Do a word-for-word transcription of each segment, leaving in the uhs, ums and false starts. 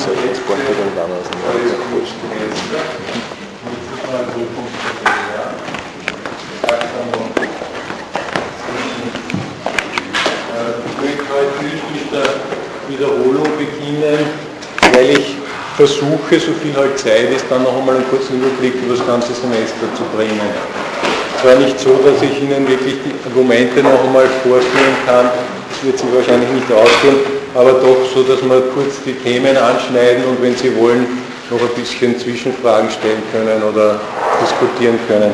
Exportprogramm damals noch. Ich möchte heute nicht mit der Wiederholung beginnen, weil ich versuche, so viel halt Zeit ist, dann noch einmal einen kurzen Überblick über das ganze Semester zu bringen. Es war nicht so, dass ich Ihnen wirklich die Argumente noch einmal vorführen kann, das wird sich wahrscheinlich nicht ausgehen, aber doch so, dass wir kurz die Themen anschneiden und wenn Sie wollen, noch ein bisschen Zwischenfragen stellen können oder diskutieren können.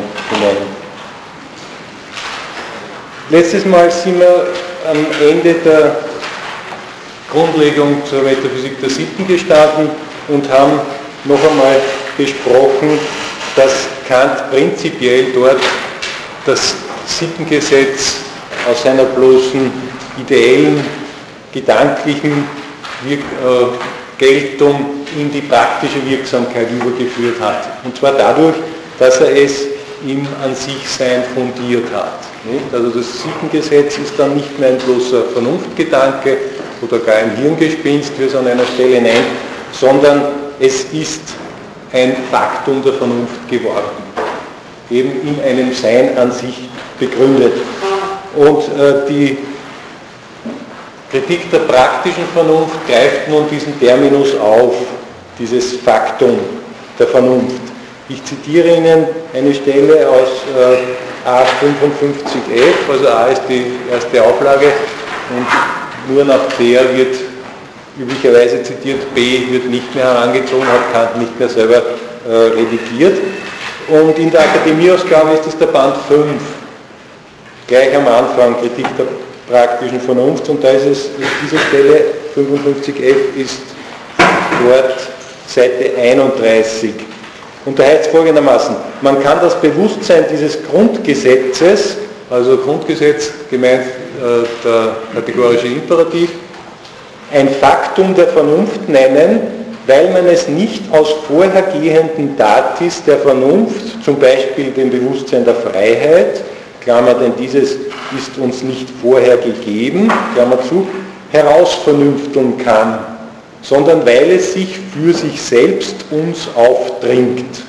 Letztes Mal sind wir am Ende der Grundlegung zur Metaphysik der Sitten gestanden und haben noch einmal besprochen, dass Kant prinzipiell dort das Sittengesetz aus seiner bloßen ideellen, gedanklichen Wirk äh, Geltung in die praktische Wirksamkeit übergeführt hat. Und zwar dadurch, dass er es im an sich Sein fundiert hat. Nicht? Also das Sittengesetz ist dann nicht mehr ein bloßer Vernunftgedanke oder gar ein Hirngespinst, wie es an einer Stelle nennt, sondern es ist ein Faktum der Vernunft geworden, eben in einem Sein an sich begründet. Und äh, die Kritik der praktischen Vernunft greift nun diesen Terminus auf, dieses Faktum der Vernunft. Ich zitiere Ihnen eine Stelle aus äh, A fünfundfünfzig F, also A ist die erste Auflage und nur nach der wird üblicherweise zitiert, B wird nicht mehr herangezogen, hat Kant nicht mehr selber äh, redigiert. Und in der Akademieausgabe ist es der Band fünf, gleich am Anfang, Kritik der praktischen Vernunft, und da ist es, diese Stelle fünfundfünfzig F ist dort Seite einunddreißig. Und da heißt es folgendermaßen: Man kann das Bewusstsein dieses Grundgesetzes, also Grundgesetz gemeint äh, der kategorische Imperativ, ein Faktum der Vernunft nennen, weil man es nicht aus vorhergehenden Datis der Vernunft, zum Beispiel dem Bewusstsein der Freiheit, Klammer, denn dieses ist uns nicht vorher gegeben, Klammer zu, herausvernünfteln kann, sondern weil es sich für sich selbst uns aufdringt.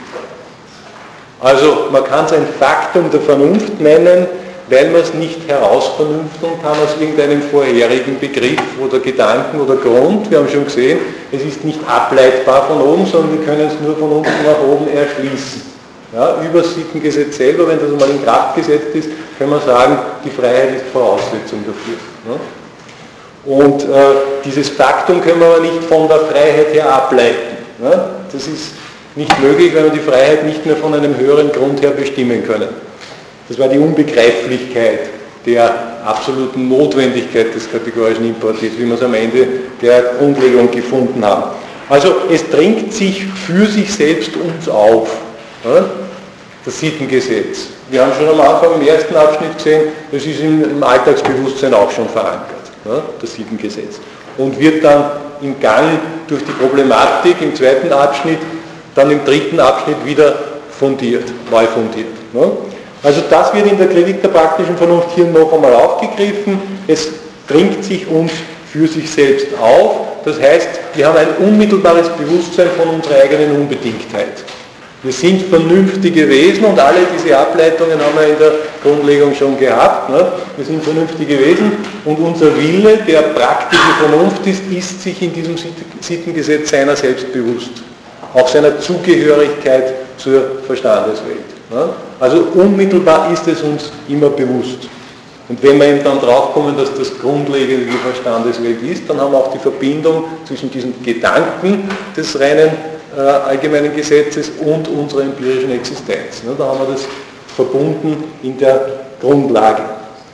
Also man kann es ein Faktum der Vernunft nennen, weil man es nicht herausvernünfteln kann aus irgendeinem vorherigen Begriff oder Gedanken oder Grund. Wir haben schon gesehen, es ist nicht ableitbar von oben, sondern wir können es nur von unten nach oben erschließen. Ja, über das Sittengesetz selber, wenn das einmal in Kraft gesetzt ist, können wir sagen, die Freiheit ist Voraussetzung dafür. Ja? Und äh, dieses Faktum können wir aber nicht von der Freiheit her ableiten. Ja? Das ist nicht möglich, weil wir die Freiheit nicht mehr von einem höheren Grund her bestimmen können. Das war die Unbegreiflichkeit der absoluten Notwendigkeit des kategorischen Imperativs, wie wir es am Ende der Grundlegung gefunden haben. Also es drängt sich für sich selbst uns auf. Ja? Das Sittengesetz. Wir haben schon am Anfang im ersten Abschnitt gesehen, das ist im Alltagsbewusstsein auch schon verankert, ja? Das Sittengesetz. Und wird dann im Gang durch die Problematik im zweiten Abschnitt, dann im dritten Abschnitt wieder fundiert, neu fundiert. Ja? Also das wird in der Kritik der praktischen Vernunft hier noch einmal aufgegriffen. Es dringt sich uns für sich selbst auf. Das heißt, wir haben ein unmittelbares Bewusstsein von unserer eigenen Unbedingtheit. Wir sind vernünftige Wesen und alle diese Ableitungen haben wir in der Grundlegung schon gehabt. Ne? Wir sind vernünftige Wesen und unser Wille, der praktische Vernunft ist, ist sich in diesem Sittengesetz seiner selbst bewusst. Auch seiner Zugehörigkeit zur Verstandeswelt. Ne? Also unmittelbar ist es uns immer bewusst. Und wenn wir eben dann draufkommen, dass das Grundlegende die Verstandeswelt ist, dann haben wir auch die Verbindung zwischen diesen Gedanken des reinen äh, allgemeinen Gesetzes und unserer empirischen Existenz. Ne? Da haben wir das verbunden in der Grundlage.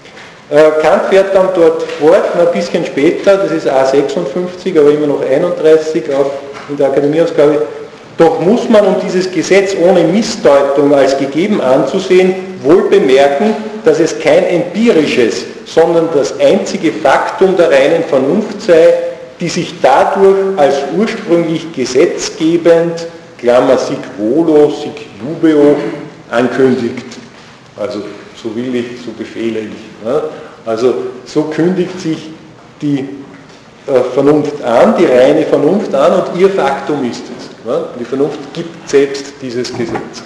Äh, Kant fährt dann dort fort, ein bisschen später, das ist A sechsundfünfzig, aber immer noch einunddreißig auf, in der Akademieausgabe. Doch muss man, um dieses Gesetz ohne Missdeutung als gegeben anzusehen, wohl bemerken, dass es kein empirisches, sondern das einzige Faktum der reinen Vernunft sei, die sich dadurch als ursprünglich gesetzgebend, Klammer sic volo, sic jubeo, ankündigt. Also so will ich, so befehle ich. Ne? Also so kündigt sich die Vernunft an, die reine Vernunft an, und ihr Faktum ist es. Ja? Die Vernunft gibt selbst dieses Gesetz.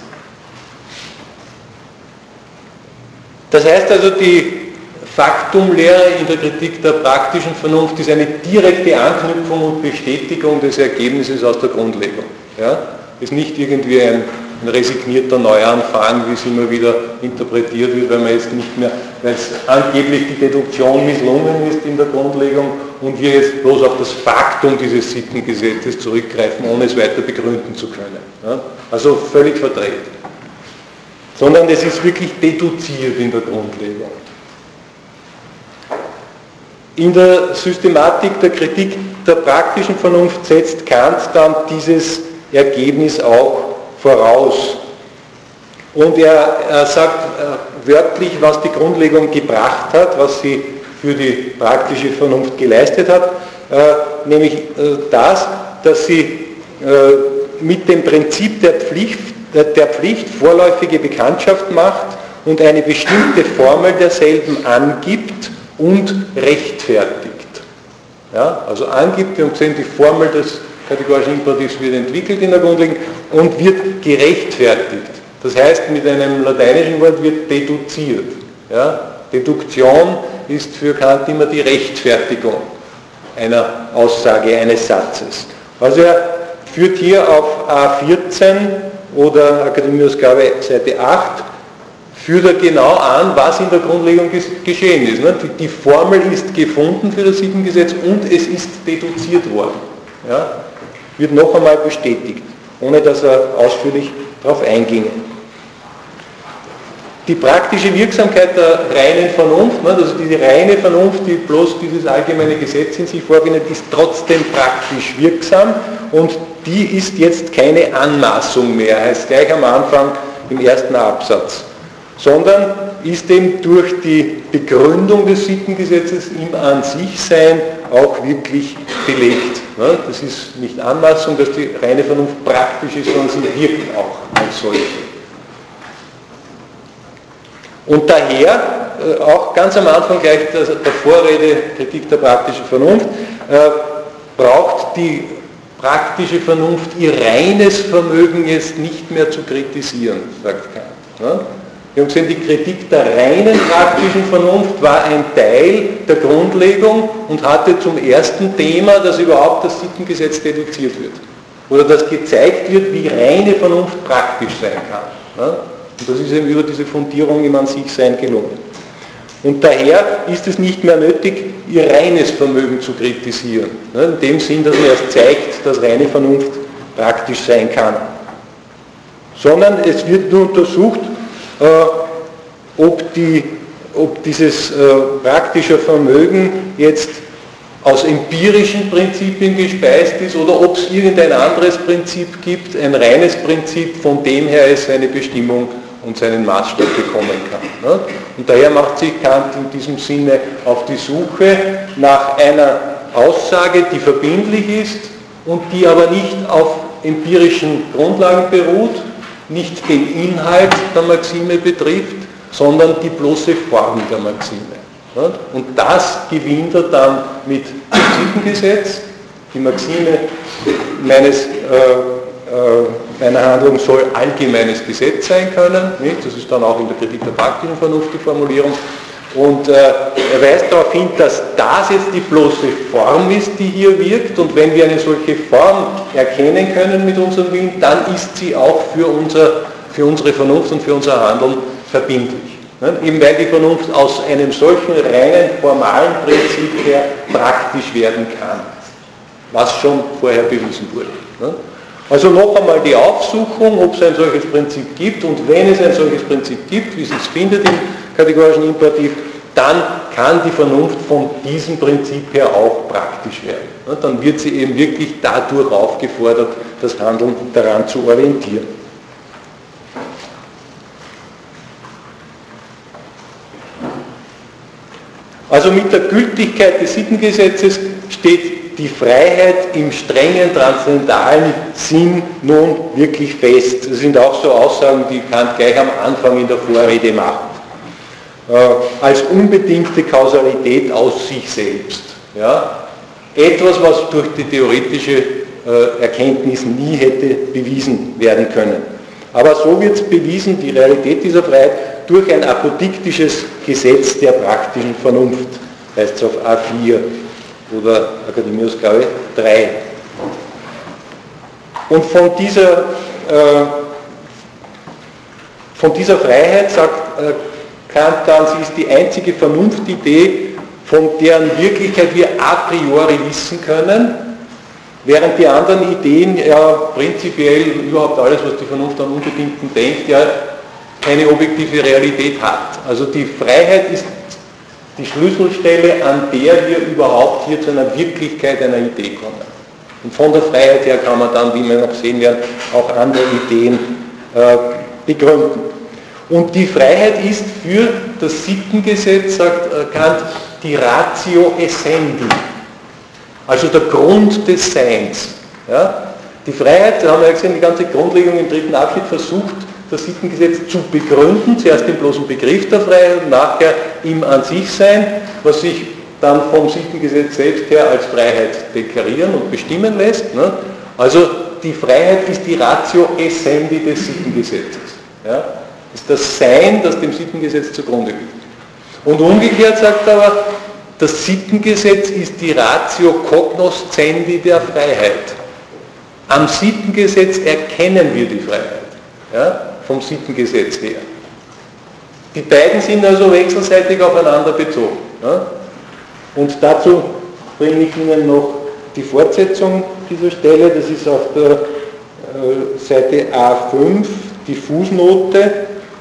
Das heißt also, die Faktumlehre in der Kritik der praktischen Vernunft ist eine direkte Anknüpfung und Bestätigung des Ergebnisses aus der Grundlegung. Ja? Ist nicht irgendwie ein, ein resignierter Neuanfang, wie es immer wieder interpretiert wird, weil man jetzt nicht mehr, weil es angeblich die Deduktion misslungen ist in der Grundlegung und wir jetzt bloß auf das Faktum dieses Sittengesetzes zurückgreifen, ohne es weiter begründen zu können. Ja? Also völlig verdreht. Sondern es ist wirklich deduziert in der Grundlegung. In der Systematik der Kritik der praktischen Vernunft setzt Kant dann dieses Ergebnis auch voraus. Und er, er sagt äh, wörtlich, was die Grundlegung gebracht hat, was sie für die praktische Vernunft geleistet hat, äh, nämlich äh, das, dass sie äh, mit dem Prinzip der Pflicht, der, der Pflicht vorläufige Bekanntschaft macht und eine bestimmte Formel derselben angibt und rechtfertigt. Ja, also angibt, wir haben gesehen, die Formel des kategorischen Imperativs wird entwickelt in der Grundlegung und wird gerechtfertigt. Das heißt, mit einem lateinischen Wort wird deduziert. Ja, Deduktion ist für Kant immer die Rechtfertigung einer Aussage, eines Satzes. Also er führt hier auf A vierzehn oder Akademieausgabe Seite acht, führt er genau an, was in der Grundlegung geschehen ist. Die Formel ist gefunden für das Sittengesetz und es ist deduziert worden. Ja? Wird noch einmal bestätigt, ohne dass er ausführlich darauf einginge. Die praktische Wirksamkeit der reinen Vernunft, also diese reine Vernunft, die bloß dieses allgemeine Gesetz in sich vorfindet, ist trotzdem praktisch wirksam und die ist jetzt keine Anmaßung mehr, heißt gleich am Anfang im ersten Absatz, sondern ist eben durch die Begründung des Sittengesetzes im An-sich-Sein auch wirklich belegt. Das ist nicht Anmaßung, dass die reine Vernunft praktisch ist, sondern sie wirkt auch als solche. Und daher, auch ganz am Anfang gleich der Vorrede, Kritik der praktischen Vernunft, braucht die praktische Vernunft ihr reines Vermögen jetzt nicht mehr zu kritisieren, sagt Kant. Wir haben gesehen, die Kritik der reinen praktischen Vernunft war ein Teil der Grundlegung und hatte zum ersten Thema, dass überhaupt das Sittengesetz deduziert wird. Oder dass gezeigt wird, wie reine Vernunft praktisch sein kann. Und das ist eben über diese Fundierung im An-sich-Sein gelungen. Und daher ist es nicht mehr nötig, ihr reines Vermögen zu kritisieren. In dem Sinn, dass man erst zeigt, dass reine Vernunft praktisch sein kann. Sondern es wird nur untersucht, ob, die, ob dieses äh, praktische Vermögen jetzt aus empirischen Prinzipien gespeist ist oder ob es irgendein anderes Prinzip gibt, ein reines Prinzip, von dem her es seine Bestimmung und seinen Maßstab bekommen kann. Ne? Und daher macht sich Kant in diesem Sinne auf die Suche nach einer Aussage, die verbindlich ist und die aber nicht auf empirischen Grundlagen beruht, nicht den Inhalt der Maxime betrifft, sondern die bloße Form der Maxime. Und das gewinnt er dann mit dem Sittengesetz. Die Maxime meines, äh, äh, meiner Handlung soll allgemeines Gesetz sein können. Nicht? Das ist dann auch in der Kritik der praktischen Vernunft die Formulierung. Und äh, er weist darauf hin, dass das jetzt die bloße Form ist, die hier wirkt. Und wenn wir eine solche Form erkennen können mit unserem Willen, dann ist sie auch für, unser, für unsere Vernunft und für unser Handeln verbindlich. Ne? Eben weil die Vernunft aus einem solchen reinen formalen Prinzip her praktisch werden kann, was schon vorher bewiesen wurde. Ne? Also noch einmal die Aufsuchung, ob es ein solches Prinzip gibt, und wenn es ein solches Prinzip gibt, wie es sich findet im kategorischen Imperativ, dann kann die Vernunft von diesem Prinzip her auch praktisch werden. Dann wird sie eben wirklich dadurch aufgefordert, das Handeln daran zu orientieren. Also mit der Gültigkeit des Sittengesetzes steht die Freiheit im strengen transzendentalen Sinn nun wirklich fest. Das sind auch so Aussagen, die Kant gleich am Anfang in der Vorrede macht. Äh, als unbedingte Kausalität aus sich selbst. Ja? Etwas, was durch die theoretische äh, Erkenntnis nie hätte bewiesen werden können. Aber so wird es bewiesen, die Realität dieser Freiheit, durch ein apodiktisches Gesetz der praktischen Vernunft, heißt es auf A vier oder Akademiausgabe drei. Und von dieser, äh, von dieser Freiheit, sagt äh, Kant dann, sie ist die einzige Vernunftidee, von deren Wirklichkeit wir a priori wissen können, während die anderen Ideen ja prinzipiell überhaupt alles, was die Vernunft an Unbedingten denkt, ja keine objektive Realität hat. Also die Freiheit ist die Schlüsselstelle, an der wir überhaupt hier zu einer Wirklichkeit einer Idee kommen. Und von der Freiheit her kann man dann, wie wir noch sehen werden, auch andere Ideen äh, begründen. Und die Freiheit ist für das Sittengesetz, sagt äh, Kant, die Ratio essendi, also der Grund des Seins. Ja? Die Freiheit, da haben wir ja gesehen, die ganze Grundlegung im dritten Abschnitt versucht, das Sittengesetz zu begründen, zuerst den bloßen Begriff der Freiheit und nachher im An sich Sein, was sich dann vom Sittengesetz selbst her als Freiheit deklarieren und bestimmen lässt. Ne? Also die Freiheit ist die Ratio essendi des Sittengesetzes. Ja? Ist das Sein, das dem Sittengesetz zugrunde liegt. Und umgekehrt sagt er aber, das Sittengesetz ist die Ratio cognoscendi der Freiheit. Am Sittengesetz erkennen wir die Freiheit, ja, vom Sittengesetz her. Die beiden sind also wechselseitig aufeinander bezogen. Ja. Und dazu bringe ich Ihnen noch die Fortsetzung dieser Stelle, das ist auf der äh, Seite A fünf, die Fußnote.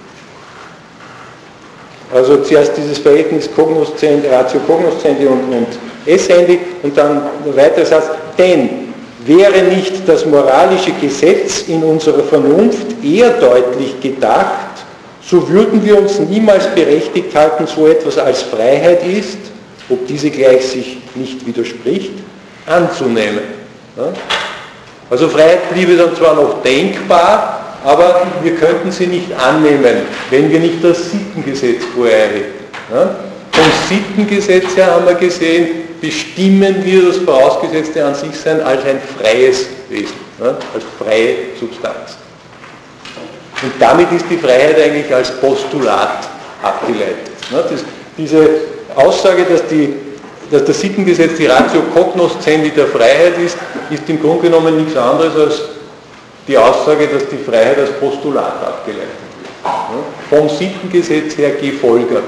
Also zuerst dieses Verhältnis Cognoscendi, Ratio Cognoscendi und, und Essendi und dann ein weiterer Satz. Denn wäre nicht das moralische Gesetz in unserer Vernunft eher deutlich gedacht, so würden wir uns niemals berechtigt halten, so etwas als Freiheit ist, ob diese gleich sich nicht widerspricht, anzunehmen. Ja? Also Freiheit bliebe dann zwar noch denkbar, aber wir könnten sie nicht annehmen, wenn wir nicht das Sittengesetz vorher hätten. Ja? Vom Sittengesetz her haben wir gesehen, bestimmen wir das Vorausgesetzte an sich sein als ein freies Wesen, ja? Als freie Substanz. Und damit ist die Freiheit eigentlich als Postulat abgeleitet. Ja? Das, diese Aussage, dass, die, dass das Sittengesetz die Ratio Cognoscendi der Freiheit ist, ist im Grunde genommen nichts anderes als die Aussage, dass die Freiheit als Postulat abgeleitet wird. Ja, vom Sittengesetz her gefolgert.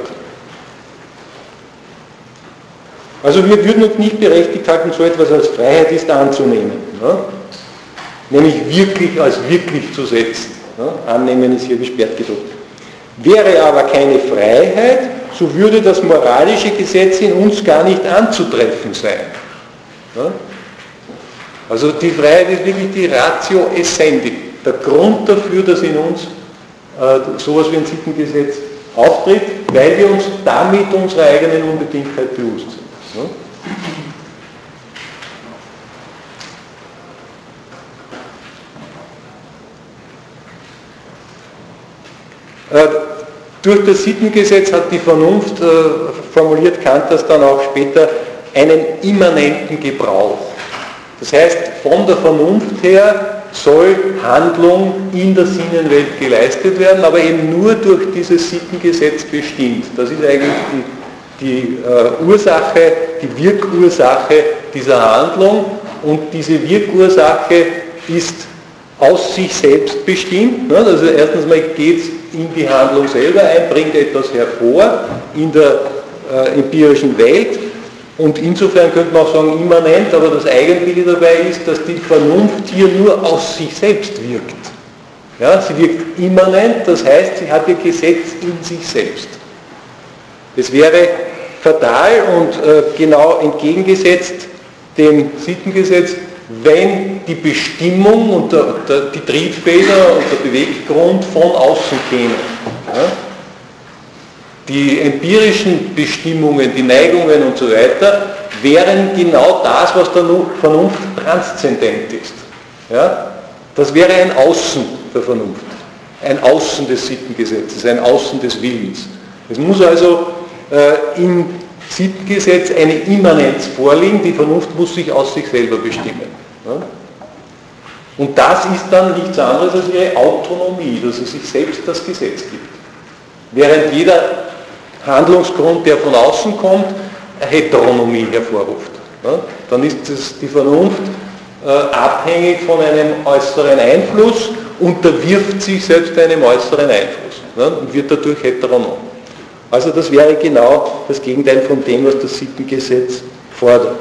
Also wir würden uns nicht berechtigt halten, so etwas als Freiheit ist anzunehmen. Ja, nämlich wirklich als wirklich zu setzen. Ja, annehmen ist hier gesperrt gedruckt. Wäre aber keine Freiheit, so würde das moralische Gesetz in uns gar nicht anzutreffen sein. Ja, also die Freiheit ist wirklich die Ratio essendi, der Grund dafür, dass in uns äh, sowas wie ein Sittengesetz auftritt, weil wir uns damit unserer eigenen Unbedingtheit bewusst sind. Ja? Äh, durch das Sittengesetz hat die Vernunft, äh, formuliert Kant das dann auch später, einen immanenten Gebrauch. Das heißt, von der Vernunft her soll Handlung in der Sinnenwelt geleistet werden, aber eben nur durch dieses Sittengesetz bestimmt. Das ist eigentlich die, die äh, Ursache, die Wirkursache dieser Handlung, und diese Wirkursache ist aus sich selbst bestimmt. Ne? Also erstens mal geht es in die Handlung selber ein, bringt etwas hervor in der äh, empirischen Welt. Und insofern könnte man auch sagen immanent, aber das Eigentliche dabei ist, dass die Vernunft hier nur aus sich selbst wirkt. Ja, sie wirkt immanent, das heißt, sie hat ihr Gesetz in sich selbst. Es wäre fatal und äh, genau entgegengesetzt dem Sittengesetz, wenn die Bestimmung und der, der, die Triebfeder und der Beweggrund von außen kämen. Ja? Die empirischen Bestimmungen, die Neigungen und so weiter, wären genau das, was der Vernunft transzendent ist. Ja? Das wäre ein Außen der Vernunft, ein Außen des Sittengesetzes, ein Außen des Willens. Es muss also äh, in Sittengesetz eine Immanenz vorliegen, die Vernunft muss sich aus sich selber bestimmen. Ja? Und das ist dann nichts anderes als ihre Autonomie, dass es sich selbst das Gesetz gibt. Während jeder Handlungsgrund, der von außen kommt, Heteronomie hervorruft. Ja? Dann ist es die Vernunft äh, abhängig von einem äußeren Einfluss, unterwirft sich selbst einem äußeren Einfluss, ja? Und wird dadurch heteronom. Also das wäre genau das Gegenteil von dem, was das Sittengesetz fordert.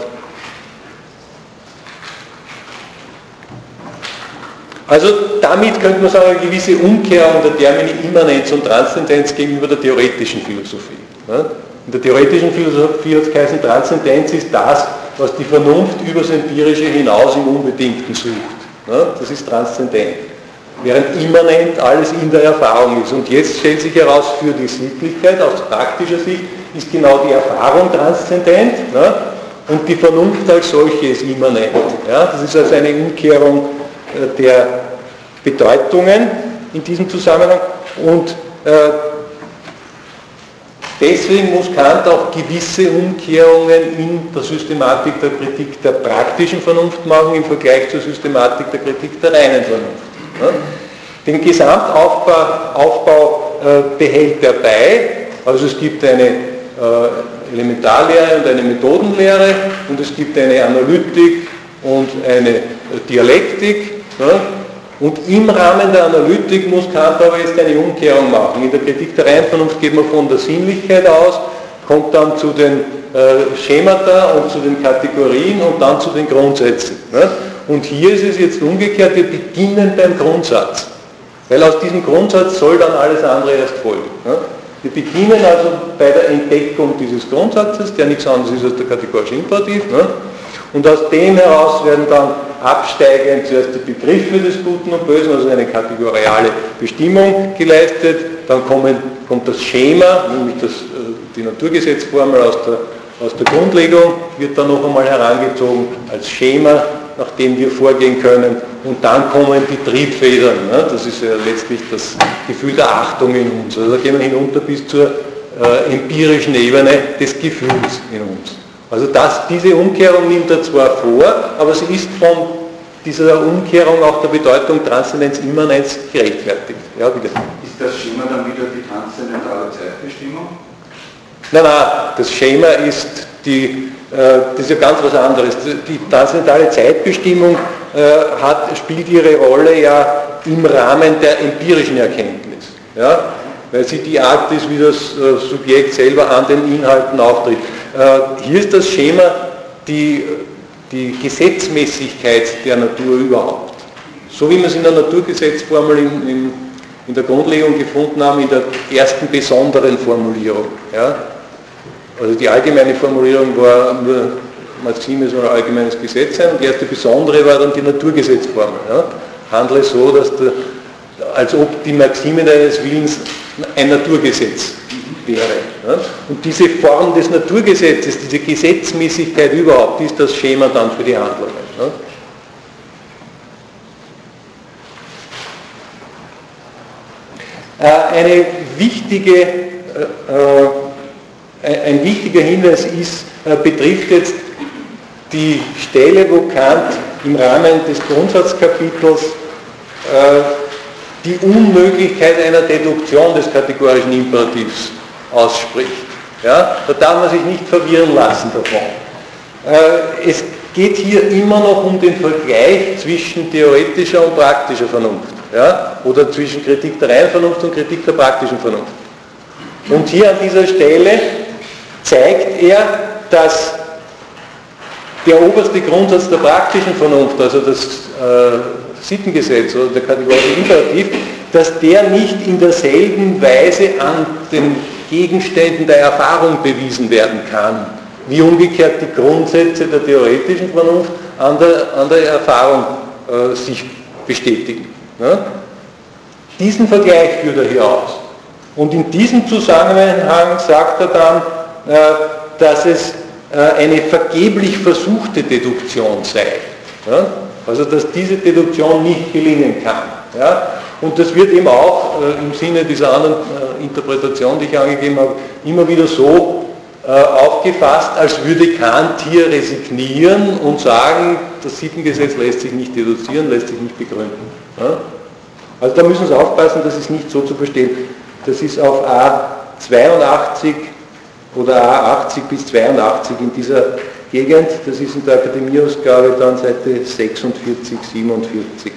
Also damit könnte man sagen, eine gewisse Umkehrung der Termini Immanenz und Transzendenz gegenüber der theoretischen Philosophie. In der theoretischen Philosophie hat es geheißen, Transzendenz ist das, was die Vernunft übers Empirische hinaus im Unbedingten sucht. Das ist transzendent. Während immanent alles in der Erfahrung ist. Und jetzt stellt sich heraus, für die Sittlichkeit aus praktischer Sicht ist genau die Erfahrung transzendent, und die Vernunft als solche ist immanent. Das ist also eine Umkehrung der Bedeutungen in diesem Zusammenhang, und äh, deswegen muss Kant auch gewisse Umkehrungen in der Systematik der Kritik der praktischen Vernunft machen im Vergleich zur Systematik der Kritik der reinen Vernunft. Ja? Den Gesamtaufbau Aufbau, äh, behält er bei, also es gibt eine äh, Elementarlehre und eine Methodenlehre, und es gibt eine Analytik und eine Dialektik. Ja? Und im Rahmen der Analytik muss Kant aber jetzt eine Umkehrung machen. In der Kritik der reinen Vernunft geht man von der Sinnlichkeit aus, kommt dann zu den äh, Schemata und zu den Kategorien und dann zu den Grundsätzen. Ja? Und hier ist es jetzt umgekehrt, wir beginnen beim Grundsatz. Weil aus diesem Grundsatz soll dann alles andere erst folgen. Ja? Wir beginnen also bei der Entdeckung dieses Grundsatzes, der nichts anderes ist als der kategorische Imperativ. Ja? Und aus dem heraus werden dann absteigend zuerst die Begriffe des Guten und Bösen, also eine kategoriale Bestimmung geleistet, dann kommen, kommt das Schema, nämlich das, die Naturgesetzformel aus der, aus der Grundlegung, wird dann noch einmal herangezogen als Schema, nach dem wir vorgehen können, und dann kommen die Triebfedern, ne? Das ist ja letztlich das Gefühl der Achtung in uns, also da gehen wir hinunter bis zur äh, empirischen Ebene des Gefühls in uns. Also das, diese Umkehrung nimmt er zwar vor, aber sie ist von dieser Umkehrung auch der Bedeutung Transzendenz, Immanenz gerechtfertigt. Ja, bitte. Ist das Schema dann wieder die transzendentale Zeitbestimmung? Nein, nein, das Schema ist, die, äh, das ist ja ganz was anderes. Die transzendentale Zeitbestimmung äh, hat, spielt ihre Rolle ja im Rahmen der empirischen Erkenntnis. Ja? Weil sie die Art ist, wie das äh, Subjekt selber an den Inhalten auftritt. Äh, hier ist das Schema die, die Gesetzmäßigkeit der Natur überhaupt. So wie wir es in der Naturgesetzformel in, in, in der Grundlegung gefunden haben, in der ersten besonderen Formulierung. Ja? Also die allgemeine Formulierung war nur Maxime soll ein allgemeines Gesetz sein, und die erste besondere war dann die Naturgesetzformel. Ja? Handle so, dass der, als ob die Maxime deines Willens ein Naturgesetz wäre. Ja? Und diese Form des Naturgesetzes, diese Gesetzmäßigkeit überhaupt, ist das Schema dann für die Handlungen. Ja? Eine wichtige, äh, ein wichtiger Hinweis ist, äh, betrifft jetzt die Stelle, wo Kant im Rahmen des Grundsatzkapitels äh, die Unmöglichkeit einer Deduktion des kategorischen Imperativs ausspricht. Ja? Da darf man sich nicht verwirren lassen davon. Äh, es geht hier immer noch um den Vergleich zwischen theoretischer und praktischer Vernunft. Ja? Oder zwischen Kritik der reinen Vernunft und Kritik der praktischen Vernunft. Und hier an dieser Stelle zeigt er, dass der oberste Grundsatz der praktischen Vernunft, also das äh, Sittengesetz oder der kategorische Imperativ, dass der nicht in derselben Weise an den Gegenständen der Erfahrung bewiesen werden kann, wie umgekehrt die Grundsätze der theoretischen Vernunft an der, an der Erfahrung äh, sich bestätigen. Ja? Diesen Vergleich führt er hier aus. Und in diesem Zusammenhang sagt er dann, äh, dass es äh, eine vergeblich versuchte Deduktion sei. Ja? Also dass diese Deduktion nicht gelingen kann. Ja? Und das wird eben auch äh, im Sinne dieser anderen äh, Interpretation, die ich angegeben habe, immer wieder so äh, aufgefasst, als würde Kant hier resignieren und sagen, das Sittengesetz lässt sich nicht deduzieren, lässt sich nicht begründen. Ja? Also da müssen Sie aufpassen, das ist nicht so zu verstehen. Das ist auf A zweiundachtzig oder A achtzig bis zweiundachtzig in dieser Gegend, das ist in der Akademieausgabe dann Seite sechsundvierzig, siebenundvierzig.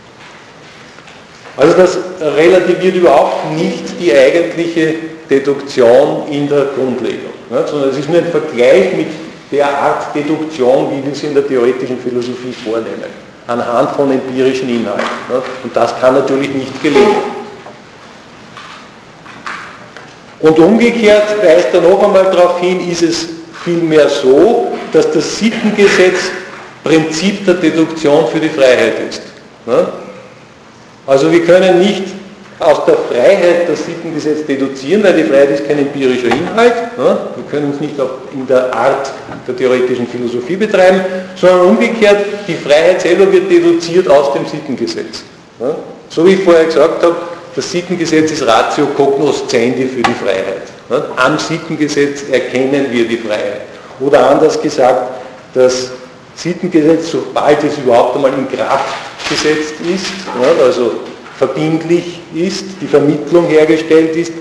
Also das relativiert überhaupt nicht die eigentliche Deduktion in der Grundlegung, ne, sondern es ist nur ein Vergleich mit der Art Deduktion, wie wir sie in der theoretischen Philosophie vornehmen, anhand von empirischen Inhalten. Ne, und das kann natürlich nicht gelingen. Und umgekehrt weist er noch einmal darauf hin, ist es vielmehr so, dass das Sittengesetz Prinzip der Deduktion für die Freiheit ist. Ne? Also wir können nicht aus der Freiheit das Sittengesetz deduzieren, weil die Freiheit ist kein empirischer Inhalt. Ne? Wir können uns nicht in der Art der theoretischen Philosophie betreiben, sondern umgekehrt, die Freiheit selber wird deduziert aus dem Sittengesetz. Ne? So wie ich vorher gesagt habe, das Sittengesetz ist Ratio cognoscendi für die Freiheit. Ne? Am Sittengesetz erkennen wir die Freiheit. Oder anders gesagt, das Sittengesetz, sobald es überhaupt einmal in Kraft gesetzt ist, also verbindlich ist, die Vermittlung hergestellt ist,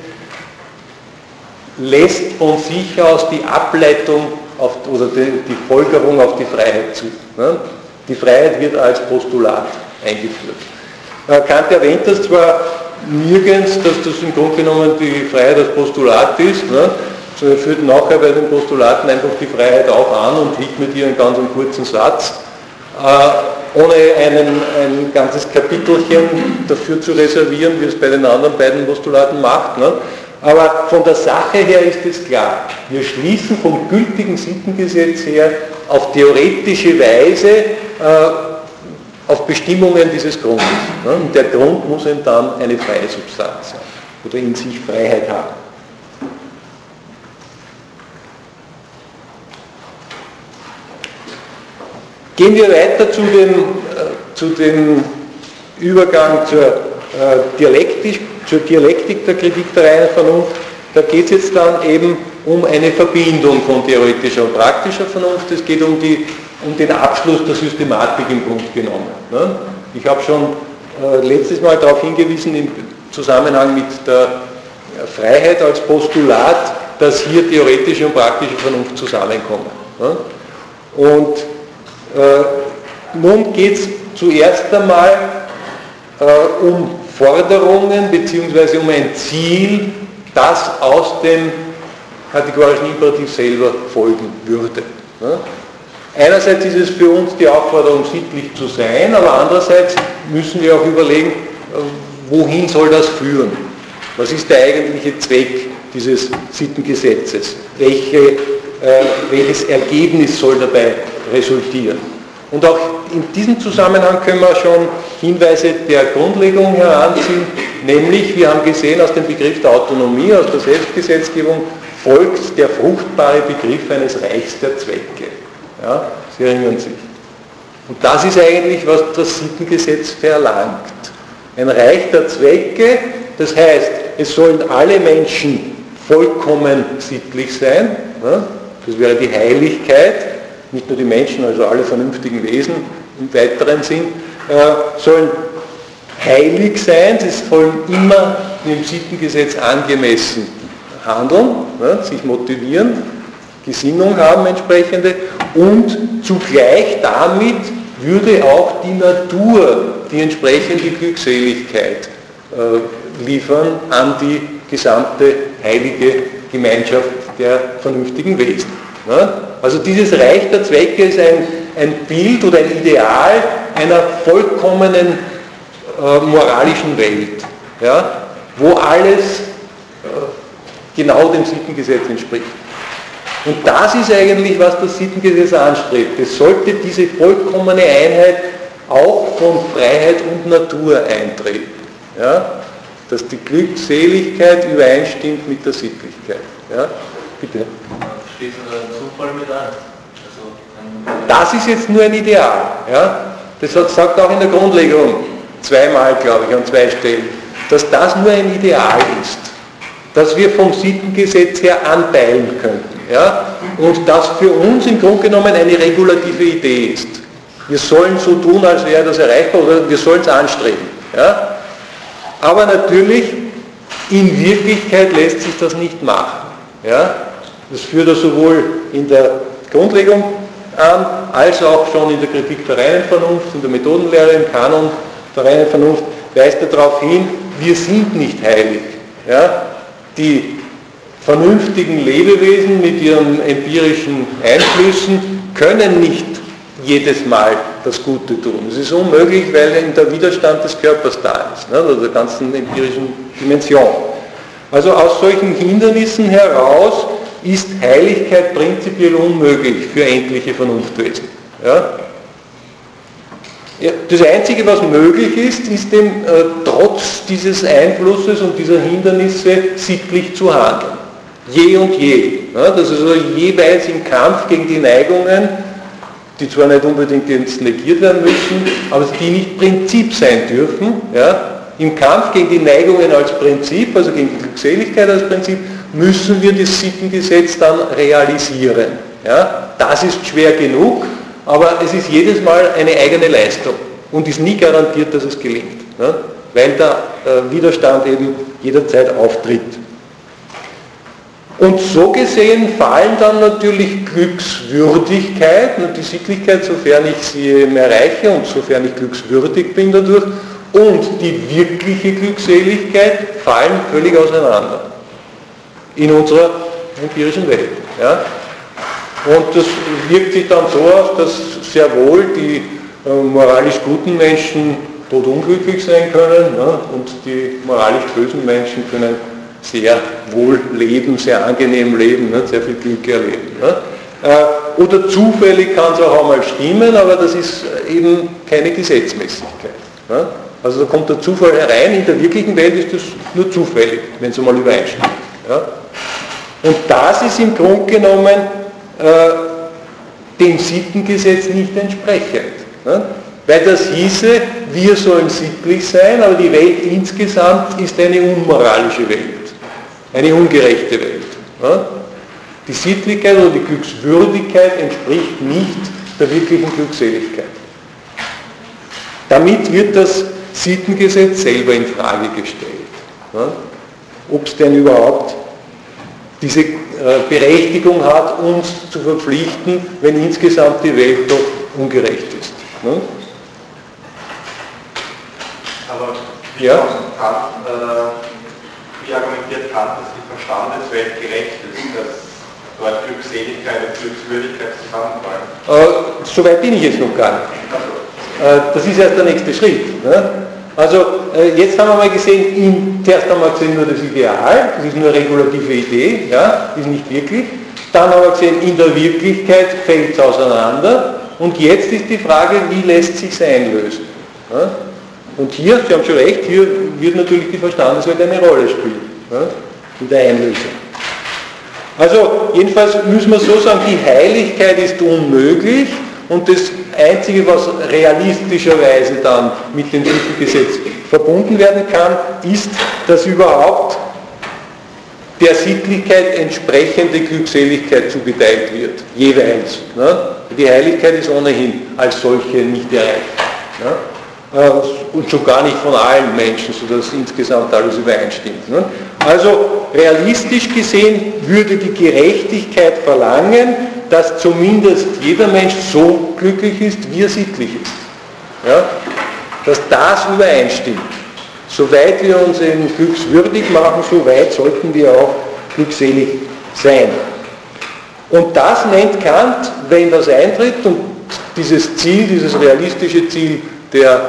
lässt von sich aus die Ableitung auf, oder die, die Folgerung auf die Freiheit zu. Die Freiheit wird als Postulat eingeführt. Kant erwähnt das zwar nirgends, dass das im Grunde genommen die Freiheit als Postulat ist, so er führt nachher bei den Postulaten einfach die Freiheit auch an und widmet ihr einen ganz kurzen Satz, äh, ohne einen, ein ganzes Kapitelchen dafür zu reservieren, wie es bei den anderen beiden Postulaten macht. Ne? Aber von der Sache her ist es klar, wir schließen vom gültigen Sittengesetz her auf theoretische Weise äh, auf Bestimmungen dieses Grundes. Ne? Und der Grund muss eben dann eine freie Substanz sein oder in sich Freiheit haben. Gehen wir weiter zu dem, äh, zu dem Übergang zur, äh, Dialektik, zur Dialektik der Kritik der reinen Vernunft. Da geht es jetzt dann eben um eine Verbindung von theoretischer und praktischer Vernunft. Es geht um, die, um den Abschluss der Systematik im Grunde genommen. Ne? Ich habe schon äh, letztes Mal darauf hingewiesen, im Zusammenhang mit der Freiheit als Postulat, dass hier theoretische und praktische Vernunft zusammenkommen. Ne? Und Äh, nun geht es zuerst einmal äh, um Forderungen bzw. um ein Ziel, das aus dem kategorischen Imperativ selber folgen würde. Ne? Einerseits ist es für uns die Aufforderung, sittlich zu sein, aber andererseits müssen wir auch überlegen, äh, wohin soll das führen? Was ist der eigentliche Zweck dieses Sittengesetzes? Welche, äh, welches Ergebnis soll dabei resultieren? Und auch in diesem Zusammenhang können wir schon Hinweise der Grundlegung heranziehen, nämlich, wir haben gesehen, aus dem Begriff der Autonomie, aus der Selbstgesetzgebung, folgt der fruchtbare Begriff eines Reichs der Zwecke. Ja, Sie erinnern sich. Und das ist eigentlich, was das Sittengesetz verlangt. Ein Reich der Zwecke, das heißt, es sollen alle Menschen vollkommen sittlich sein, ja, das wäre die Heiligkeit, nicht nur die Menschen, also alle vernünftigen Wesen im weiteren Sinn, äh, sollen heilig sein, sie sollen immer dem Sittengesetz angemessen handeln, ne, sich motivieren, Gesinnung haben entsprechende und zugleich damit würde auch die Natur die entsprechende Glückseligkeit äh, liefern an die gesamte heilige Gemeinschaft der vernünftigen Wesen. Ne? Also dieses Reich der Zwecke ist ein, ein Bild oder ein Ideal einer vollkommenen äh, moralischen Welt, ja, wo alles äh, genau dem Sittengesetz entspricht. Und das ist eigentlich, was das Sittengesetz anstrebt. Es sollte diese vollkommene Einheit auch von Freiheit und Natur eintreten. Ja? Dass die Glückseligkeit übereinstimmt mit der Sittlichkeit. Ja? Bitte. Schließt du einen Zufall mit ein? Also ein das ist jetzt nur ein Ideal. Ja? Das hat, sagt auch in der Grundlegung zweimal, glaube ich, an zwei Stellen, dass das nur ein Ideal ist, das wir vom Sittengesetz her anpeilen könnten. ja, und das für uns im Grunde genommen eine regulative Idee ist. Wir sollen so tun, als wäre das erreichbar, oder wir sollen es anstreben. Ja. Aber natürlich, in Wirklichkeit lässt sich das nicht machen. Ja. Das führt er sowohl in der Grundlegung an, als auch schon in der Kritik der reinen Vernunft, in der Methodenlehre, im Kanon der reinen Vernunft, weist er darauf hin, wir sind nicht heilig. Ja? Die vernünftigen Lebewesen mit ihren empirischen Einflüssen können nicht jedes Mal das Gute tun. Es ist unmöglich, weil eben der Widerstand des Körpers da ist, ne? Also der ganzen empirischen Dimension. Also aus solchen Hindernissen heraus ist Heiligkeit prinzipiell unmöglich für endliche Vernunftwesen. Ja? Das Einzige, was möglich ist, ist dem äh, trotz dieses Einflusses und dieser Hindernisse sittlich zu handeln. Je und je. Ja? Das ist also jeweils im Kampf gegen die Neigungen, die zwar nicht unbedingt jetzt negiert werden müssen, aber die nicht Prinzip sein dürfen. Ja? Im Kampf gegen die Neigungen als Prinzip, also gegen die Glückseligkeit als Prinzip, müssen wir das Sittengesetz dann realisieren. Ja? Das ist schwer genug, aber es ist jedes Mal eine eigene Leistung und ist nie garantiert, dass es gelingt, ja? Weil der äh, Widerstand eben jederzeit auftritt. Und so gesehen fallen dann natürlich Glückswürdigkeit und die Sittlichkeit, sofern ich sie eben erreiche und sofern ich glückswürdig bin dadurch, und die wirkliche Glückseligkeit fallen völlig auseinander in unserer empirischen Welt. Ja? Und das wirkt sich dann so aus, dass sehr wohl die äh, moralisch guten Menschen todunglücklich sein können, ja? Und die moralisch bösen Menschen können sehr wohl leben, sehr angenehm leben, ne? Sehr viel Glück erleben. Ne? Äh, oder zufällig kann es auch einmal stimmen, aber das ist eben keine Gesetzmäßigkeit. Ja? Also da kommt der Zufall herein, in der wirklichen Welt ist das nur zufällig, wenn es einmal übereinstimmt. Ja? Und das ist im Grunde genommen äh, dem Sittengesetz nicht entsprechend. Ja? Weil das hieße, wir sollen sittlich sein, aber die Welt insgesamt ist eine unmoralische Welt, eine ungerechte Welt. Ja? Die Sittlichkeit oder die Glückswürdigkeit entspricht nicht der wirklichen Glückseligkeit. Damit wird das Sittengesetz selber in Frage gestellt. Ja? Ob es denn überhaupt diese äh, Berechtigung hat, uns zu verpflichten, wenn insgesamt die Welt doch ungerecht ist. Ja? Aber wie, ja? Kant, äh, wie argumentiert Kant, dass die Verstandeswelt gerecht ist, dass dort Glückseligkeit und Glückswürdigkeit zusammenfallen? Äh, Soweit bin ich jetzt noch gar nicht. Äh, das ist erst der nächste Schritt. Ne? Also äh, jetzt haben wir mal gesehen, in, zuerst haben wir gesehen nur das Ideal, das ist nur eine regulative Idee, ja, ist nicht wirklich. Dann haben wir gesehen, in der Wirklichkeit fällt es auseinander. Und jetzt ist die Frage, wie lässt sich es einlösen? Ja? Und hier, Sie haben schon recht, hier wird natürlich die Verstandeswelt eine Rolle spielen, ja, in der Einlösung. Also jedenfalls müssen wir so sagen, die Heiligkeit ist unmöglich und das Einzige, was realistischerweise dann mit dem Sittengesetz verbunden werden kann, ist, dass überhaupt der Sittlichkeit entsprechende Glückseligkeit zugeteilt wird, jeweils. Ne? Die Heiligkeit ist ohnehin als solche nicht erreicht. Ne? Und schon gar nicht von allen Menschen, sodass insgesamt alles übereinstimmt. Ne? Also realistisch gesehen würde die Gerechtigkeit verlangen, dass zumindest jeder Mensch so glücklich ist, wie er sittlich ist. Ja? Dass das übereinstimmt. Soweit wir uns eben glückswürdig machen, so weit sollten wir auch glückselig sein. Und das nennt Kant, wenn das eintritt und dieses Ziel, dieses realistische Ziel der,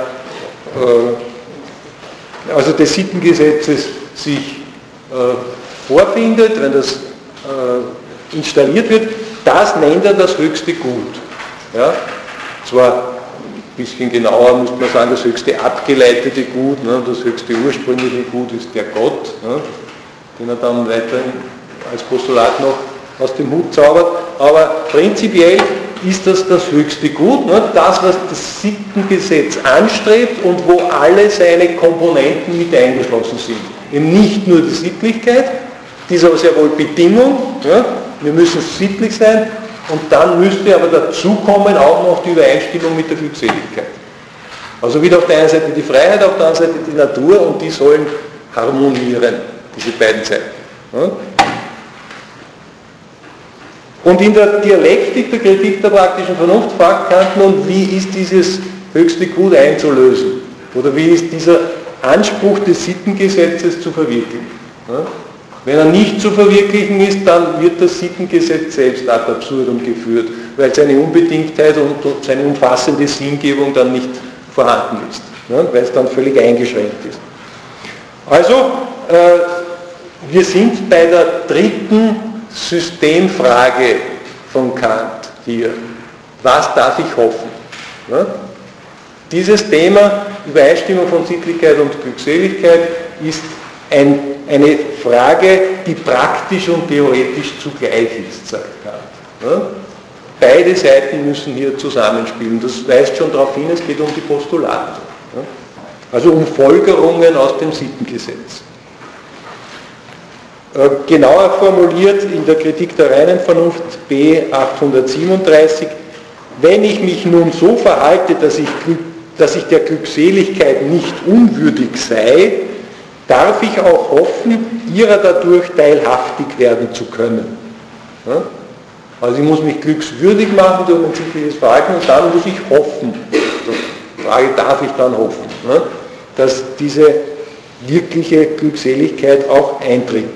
äh, also des Sittengesetzes sich äh, vorfindet, wenn das äh, installiert wird, das nennt er das höchste Gut. Ja? Zwar ein bisschen genauer muss man sagen, das höchste abgeleitete Gut, ne? Das höchste ursprüngliche Gut ist der Gott, ne? Den er dann weiterhin als Postulat noch aus dem Hut zaubert, aber prinzipiell ist das das höchste Gut, ne? Das, was das Sittengesetz anstrebt und wo alle seine Komponenten mit eingeschlossen sind. Eben nicht nur die Sittlichkeit, die ist aber sehr wohl Bedingung, ja? Wir müssen sittlich sein und dann müsste aber dazu kommen auch noch die Übereinstimmung mit der Glückseligkeit. Also wieder auf der einen Seite die Freiheit, auf der anderen Seite die Natur und die sollen harmonieren, diese beiden Seiten. Ja? Und in der Dialektik der Kritik der praktischen Vernunft fragt Kant nun, wie ist dieses höchste Gut einzulösen? Oder wie ist dieser Anspruch des Sittengesetzes zu verwirklichen? Ja? Wenn er nicht zu verwirklichen ist, dann wird das Sittengesetz selbst ad absurdum geführt, weil seine Unbedingtheit und seine umfassende Sinngebung dann nicht vorhanden ist, ja? Weil es dann völlig eingeschränkt ist. Also, äh, wir sind bei der dritten Systemfrage von Kant hier. Was darf ich hoffen? Ja? Dieses Thema Übereinstimmung von Sittlichkeit und Glückseligkeit ist ein, eine Frage, die praktisch und theoretisch zugleich ist, sagt Kant. Ja? Beide Seiten müssen hier zusammenspielen. Das weist schon darauf hin, es geht um die Postulate. Ja? Also um Folgerungen aus dem Sittengesetz. Genauer formuliert in der Kritik der reinen Vernunft B achthundertsiebenunddreißig, wenn ich mich nun so verhalte, dass ich, dass ich der Glückseligkeit nicht unwürdig sei, darf ich auch hoffen, ihrer dadurch teilhaftig werden zu können. Ja? Also ich muss mich glückswürdig machen durch ein sittliches Verhalten und dann muss ich hoffen. Also die Frage, darf ich dann hoffen, ja? Dass diese wirkliche Glückseligkeit auch eintritt.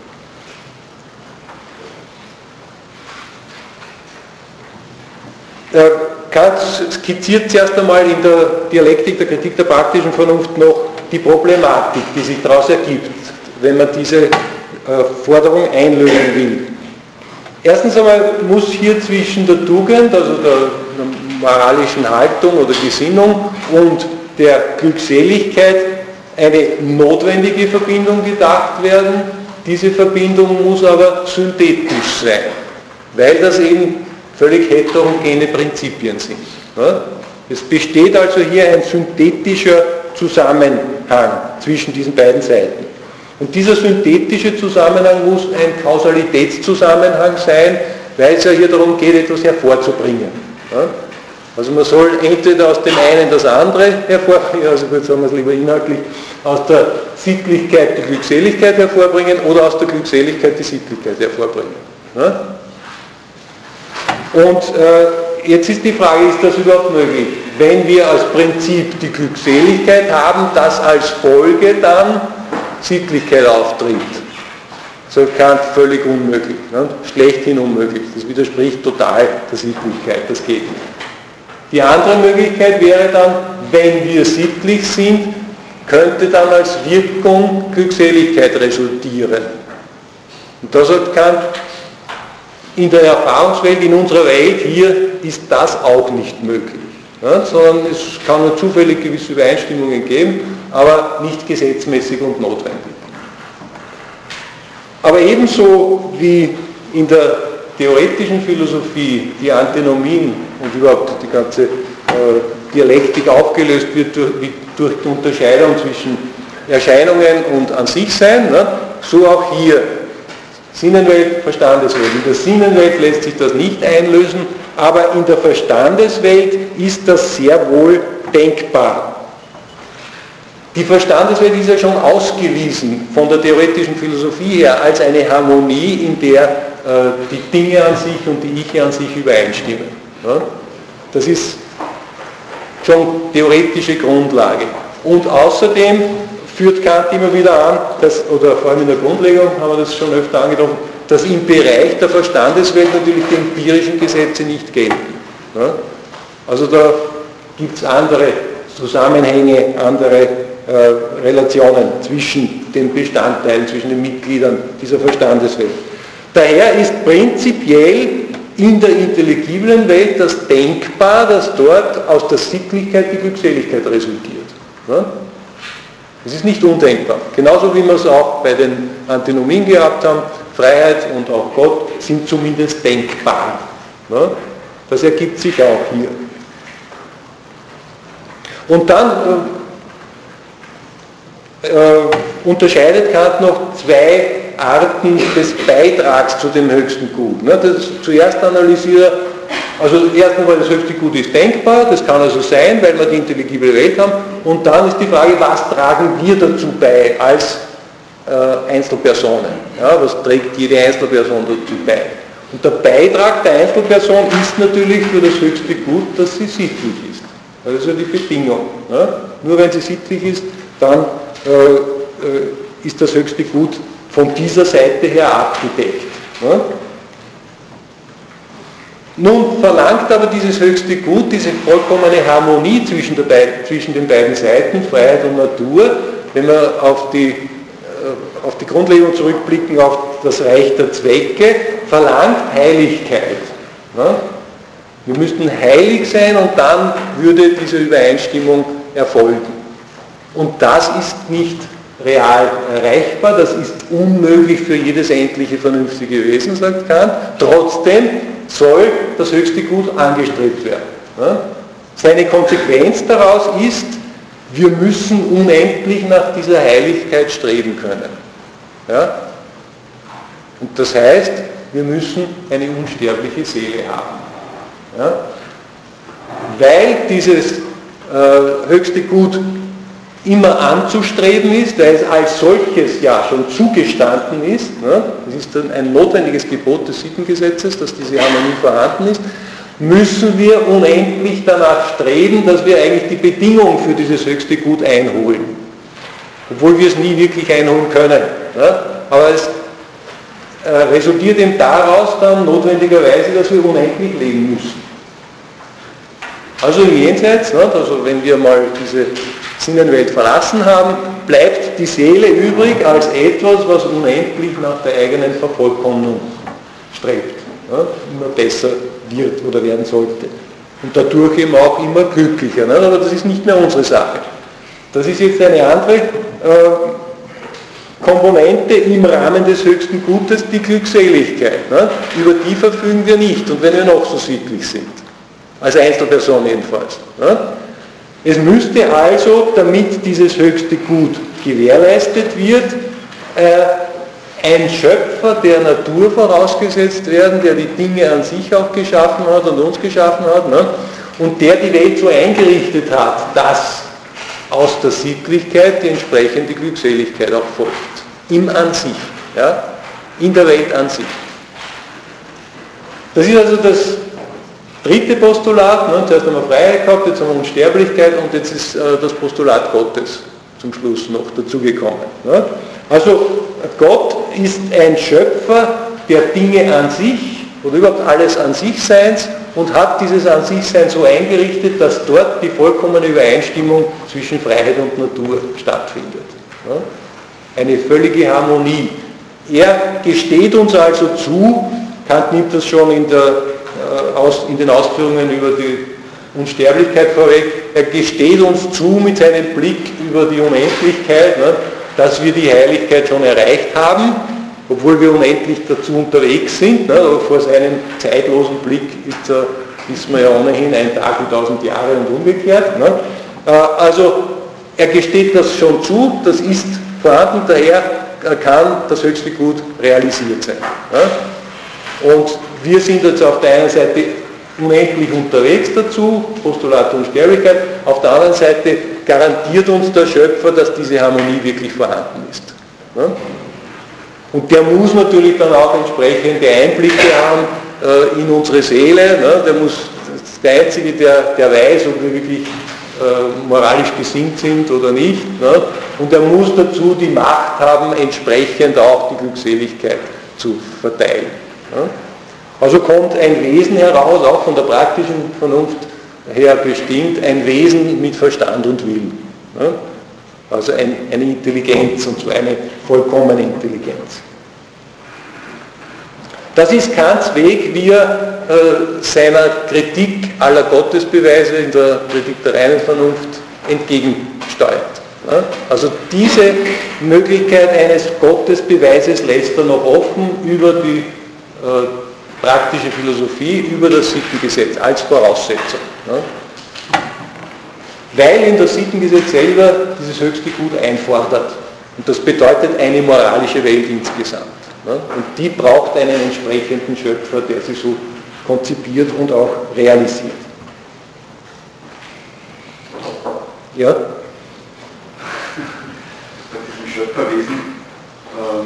Kant skizziert zuerst einmal in der Dialektik der Kritik der praktischen Vernunft noch die Problematik, die sich daraus ergibt, wenn man diese Forderung einlösen will. Erstens einmal muss hier zwischen der Tugend, also der moralischen Haltung oder Gesinnung und der Glückseligkeit eine notwendige Verbindung gedacht werden. Diese Verbindung muss aber synthetisch sein, weil das eben völlig heterogene Prinzipien sind. Ja? Es besteht also hier ein synthetischer Zusammenhang zwischen diesen beiden Seiten. Und dieser synthetische Zusammenhang muss ein Kausalitätszusammenhang sein, weil es ja hier darum geht, etwas hervorzubringen. Ja? Also man soll entweder aus dem einen das andere hervorbringen, also gut, sagen wir es lieber inhaltlich, aus der Sittlichkeit die Glückseligkeit hervorbringen oder aus der Glückseligkeit die Sittlichkeit hervorbringen. Ja? Und äh, jetzt ist die Frage, ist das überhaupt möglich? Wenn wir als Prinzip die Glückseligkeit haben, dass als Folge dann Sittlichkeit auftritt. So Kant völlig unmöglich, ne? Schlechthin unmöglich. Das widerspricht total der Sittlichkeit, das geht nicht. Die andere Möglichkeit wäre dann, wenn wir sittlich sind, könnte dann als Wirkung Glückseligkeit resultieren. Und da sagt Kant, in der Erfahrungswelt, in unserer Welt hier ist das auch nicht möglich. Ja, sondern es kann nur zufällig gewisse Übereinstimmungen geben, aber nicht gesetzmäßig und notwendig. Aber ebenso wie in der theoretischen Philosophie die Antinomien und überhaupt die ganze äh, Dialektik aufgelöst wird durch, durch die Unterscheidung zwischen Erscheinungen und an sich sein, ne? So auch hier. Sinnenwelt, Verstandeswelt. In der Sinnenwelt lässt sich das nicht einlösen, aber in der Verstandeswelt ist das sehr wohl denkbar. Die Verstandeswelt ist ja schon ausgewiesen von der theoretischen Philosophie her als eine Harmonie, in der äh, die Dinge an sich und die Ich an sich übereinstimmen. Ja? Das ist schon theoretische Grundlage. Und außerdem führt Kant immer wieder an, dass, oder vor allem in der Grundlegung haben wir das schon öfter angetroffen, dass im Bereich der Verstandeswelt natürlich die empirischen Gesetze nicht gelten. Ja? Also da gibt es andere Zusammenhänge, andere äh, Relationen zwischen den Bestandteilen, zwischen den Mitgliedern dieser Verstandeswelt. Daher ist prinzipiell in der intelligiblen Welt das denkbar, dass dort aus der Sittlichkeit die Glückseligkeit resultiert. Ja? Es ist nicht undenkbar. Genauso wie wir es auch bei den Antinomien gehabt haben, Freiheit und auch Gott sind zumindest denkbar. Ja? Das ergibt sich auch hier. Und dann äh, äh, unterscheidet Kant noch zwei Arten des Beitrags zu dem höchsten Gut. Ne? Das zuerst analysiere, also erstens mal das höchste Gut ist denkbar, das kann also sein, weil wir die intelligible Welt haben, und dann ist die Frage, was tragen wir dazu bei als äh, Einzelpersonen? Ja, was trägt jede Einzelperson dazu bei? Und der Beitrag der Einzelperson ist natürlich für das höchste Gut, dass sie sittlich ist. Das ist ja die Bedingung. Ne? Nur wenn sie sittlich ist, dann äh, äh, ist das höchste Gut von dieser Seite her abgedeckt. Ne? Nun verlangt aber dieses höchste Gut, diese vollkommene Harmonie zwischen, der Be zwischen den beiden Seiten, Freiheit und Natur, wenn wir auf die, äh, auf die Grundlegung zurückblicken, auf das Reich der Zwecke, verlangt Heiligkeit. Ne? Wir müssten heilig sein und dann würde diese Übereinstimmung erfolgen. Und das ist nicht real erreichbar, das ist unmöglich für jedes endliche vernünftige Wesen, sagt Kant. Trotzdem soll das höchste Gut angestrebt werden. Seine Konsequenz daraus ist, wir müssen unendlich nach dieser Heiligkeit streben können. Ja? Und das heißt, wir müssen eine unsterbliche Seele haben. Ja? Weil dieses äh, höchste Gut immer anzustreben ist, weil es als solches ja schon zugestanden ist. Ne? Das ist dann ein notwendiges Gebot des Sittengesetzes, dass diese Harmonie vorhanden ist, müssen wir unendlich danach streben, dass wir eigentlich die Bedingung für dieses höchste Gut einholen. Obwohl wir es nie wirklich einholen können. Ne? Aber es äh, resultiert eben daraus dann notwendigerweise, dass wir unendlich leben müssen. Also im Jenseits, ne? Also wenn wir mal diese Sinnenwelt verlassen haben, bleibt die Seele übrig als etwas, was unendlich nach der eigenen Vervollkommnung strebt, ja, immer besser wird oder werden sollte. Und dadurch eben auch immer glücklicher. Ne? Aber das ist nicht mehr unsere Sache. Das ist jetzt eine andere äh, Komponente im Rahmen des höchsten Gutes, die Glückseligkeit. Ne? Über die verfügen wir nicht, und wenn wir noch so sittlich sind. Als Einzelperson jedenfalls. Ne? Es müsste also, damit dieses höchste Gut gewährleistet wird, äh, ein Schöpfer der Natur vorausgesetzt werden, der die Dinge an sich auch geschaffen hat und uns geschaffen hat, ne? Und der die Welt so eingerichtet hat, dass aus der Sittlichkeit die entsprechende Glückseligkeit auch folgt. Im an sich, ja? In der Welt an sich. Das ist also das dritte Postulat, ne? Zuerst haben wir Freiheit gehabt, jetzt haben wir Unsterblichkeit und jetzt ist äh, das Postulat Gottes zum Schluss noch dazugekommen. Ne? Also Gott ist ein Schöpfer der Dinge an sich oder überhaupt alles an sich Seins und hat dieses an sich Sein so eingerichtet, dass dort die vollkommene Übereinstimmung zwischen Freiheit und Natur stattfindet. Ne? Eine völlige Harmonie. Er gesteht uns also zu, Kant nimmt das schon in der Aus, in den Ausführungen über die Unsterblichkeit vorweg, er gesteht uns zu mit seinem Blick über die Unendlichkeit, ne, dass wir die Heiligkeit schon erreicht haben, obwohl wir unendlich dazu unterwegs sind, ne, aber vor seinem zeitlosen Blick ist, äh, wissen wir ja ohnehin ein Tag wie tausend Jahre und umgekehrt. Ne. Äh, also er gesteht das schon zu, das ist vorhanden, daher kann das höchste Gut realisiert sein. Ne. Und wir sind jetzt auf der einen Seite unendlich unterwegs dazu, Postulat Unsterblichkeit, auf der anderen Seite garantiert uns der Schöpfer, dass diese Harmonie wirklich vorhanden ist. Und der muss natürlich dann auch entsprechende Einblicke haben äh, in unsere Seele, ne? Der muss, das ist der Einzige, der, der weiß, ob wir wirklich äh, moralisch gesinnt sind oder nicht. Ne? Und er muss dazu die Macht haben, entsprechend auch die Glückseligkeit zu verteilen. Ne? Also kommt ein Wesen heraus, auch von der praktischen Vernunft her bestimmt, ein Wesen mit Verstand und Willen. Ne? Also ein, eine Intelligenz, und zwar eine vollkommene Intelligenz. Das ist Kants Weg, wie er äh, seiner Kritik aller Gottesbeweise in der Kritik der reinen Vernunft entgegensteuert. Ne? Also diese Möglichkeit eines Gottesbeweises lässt er noch offen über die äh, praktische Philosophie, über das Sittengesetz als Voraussetzung. Ne? Weil in das Sittengesetz selber dieses höchste Gut einfordert. Und das bedeutet eine moralische Welt insgesamt. Ne? Und die braucht einen entsprechenden Schöpfer, der sie so konzipiert und auch realisiert. Ja? Bei diesem Schöpferwesen, ähm,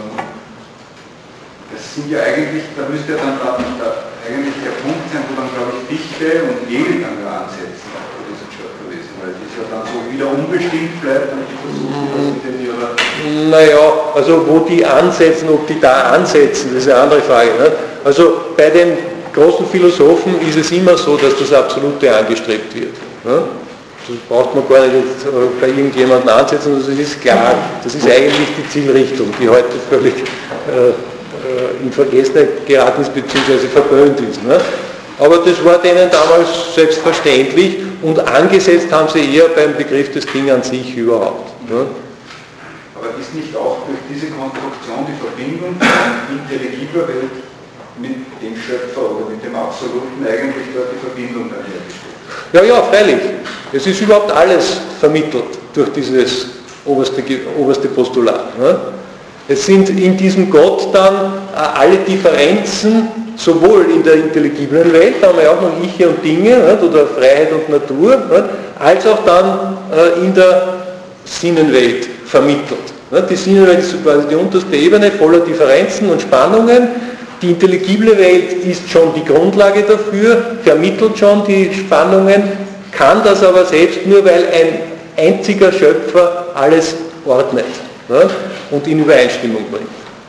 das sind ja eigentlich, da müsste ja dann da, da eigentlich der Punkt sein, wo dann, glaube ich, Fichte und Hegel dann ja ansetzen bei diesem Schöpferwesen, weil das ja dann so wieder unbestimmt bleibt und die versuchen, das in ihrer... Naja, also wo die ansetzen, ob die da ansetzen, das ist eine andere Frage. Ne? Also bei den großen Philosophen ist es immer so, dass das Absolute angestrebt wird. Ne? Das braucht man gar nicht jetzt bei irgendjemandem ansetzen, das ist klar, das ist eigentlich die Zielrichtung, die heute völlig äh, in Vergessenheit geraten ist bzw. verpönt ist. Ne? Aber das war denen damals selbstverständlich und angesetzt haben sie eher beim Begriff des Ding an sich überhaupt. Ne? Aber ist nicht auch durch diese Konstruktion die Verbindung von intelligibler Welt mit dem Schöpfer oder mit dem Absoluten eigentlich dort die Verbindung dann hergestellt? Ja, ja, freilich. Es ist überhaupt alles vermittelt durch dieses oberste, oberste Postulat. Ne? Es sind in diesem Gott dann äh, alle Differenzen, sowohl in der intelligiblen Welt, da haben wir auch noch Ich und Dinge, nicht? Oder Freiheit und Natur, nicht? Als auch dann äh, in der Sinnenwelt vermittelt. Nicht? Die Sinnenwelt ist quasi die unterste Ebene voller Differenzen und Spannungen. Die intelligible Welt ist schon die Grundlage dafür, vermittelt schon die Spannungen, kann das aber selbst nur, weil ein einziger Schöpfer alles ordnet, ne, und in Übereinstimmung bringt.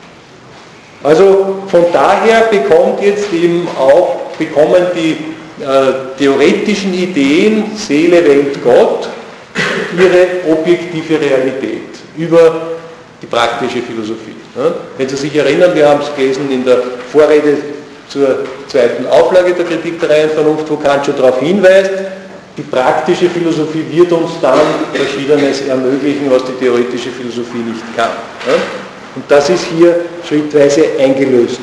Also von daher bekommt jetzt eben auch, bekommen die äh, theoretischen Ideen Seele, Welt, Gott ihre objektive Realität über die praktische Philosophie. Wenn Sie sich erinnern, wir haben es gelesen in der Vorrede zur zweiten Auflage der Kritik der reinen Vernunft, wo Kant schon darauf hinweist, die praktische Philosophie wird uns dann Verschiedenes ermöglichen, was die theoretische Philosophie nicht kann. Und das ist hier schrittweise eingelöst.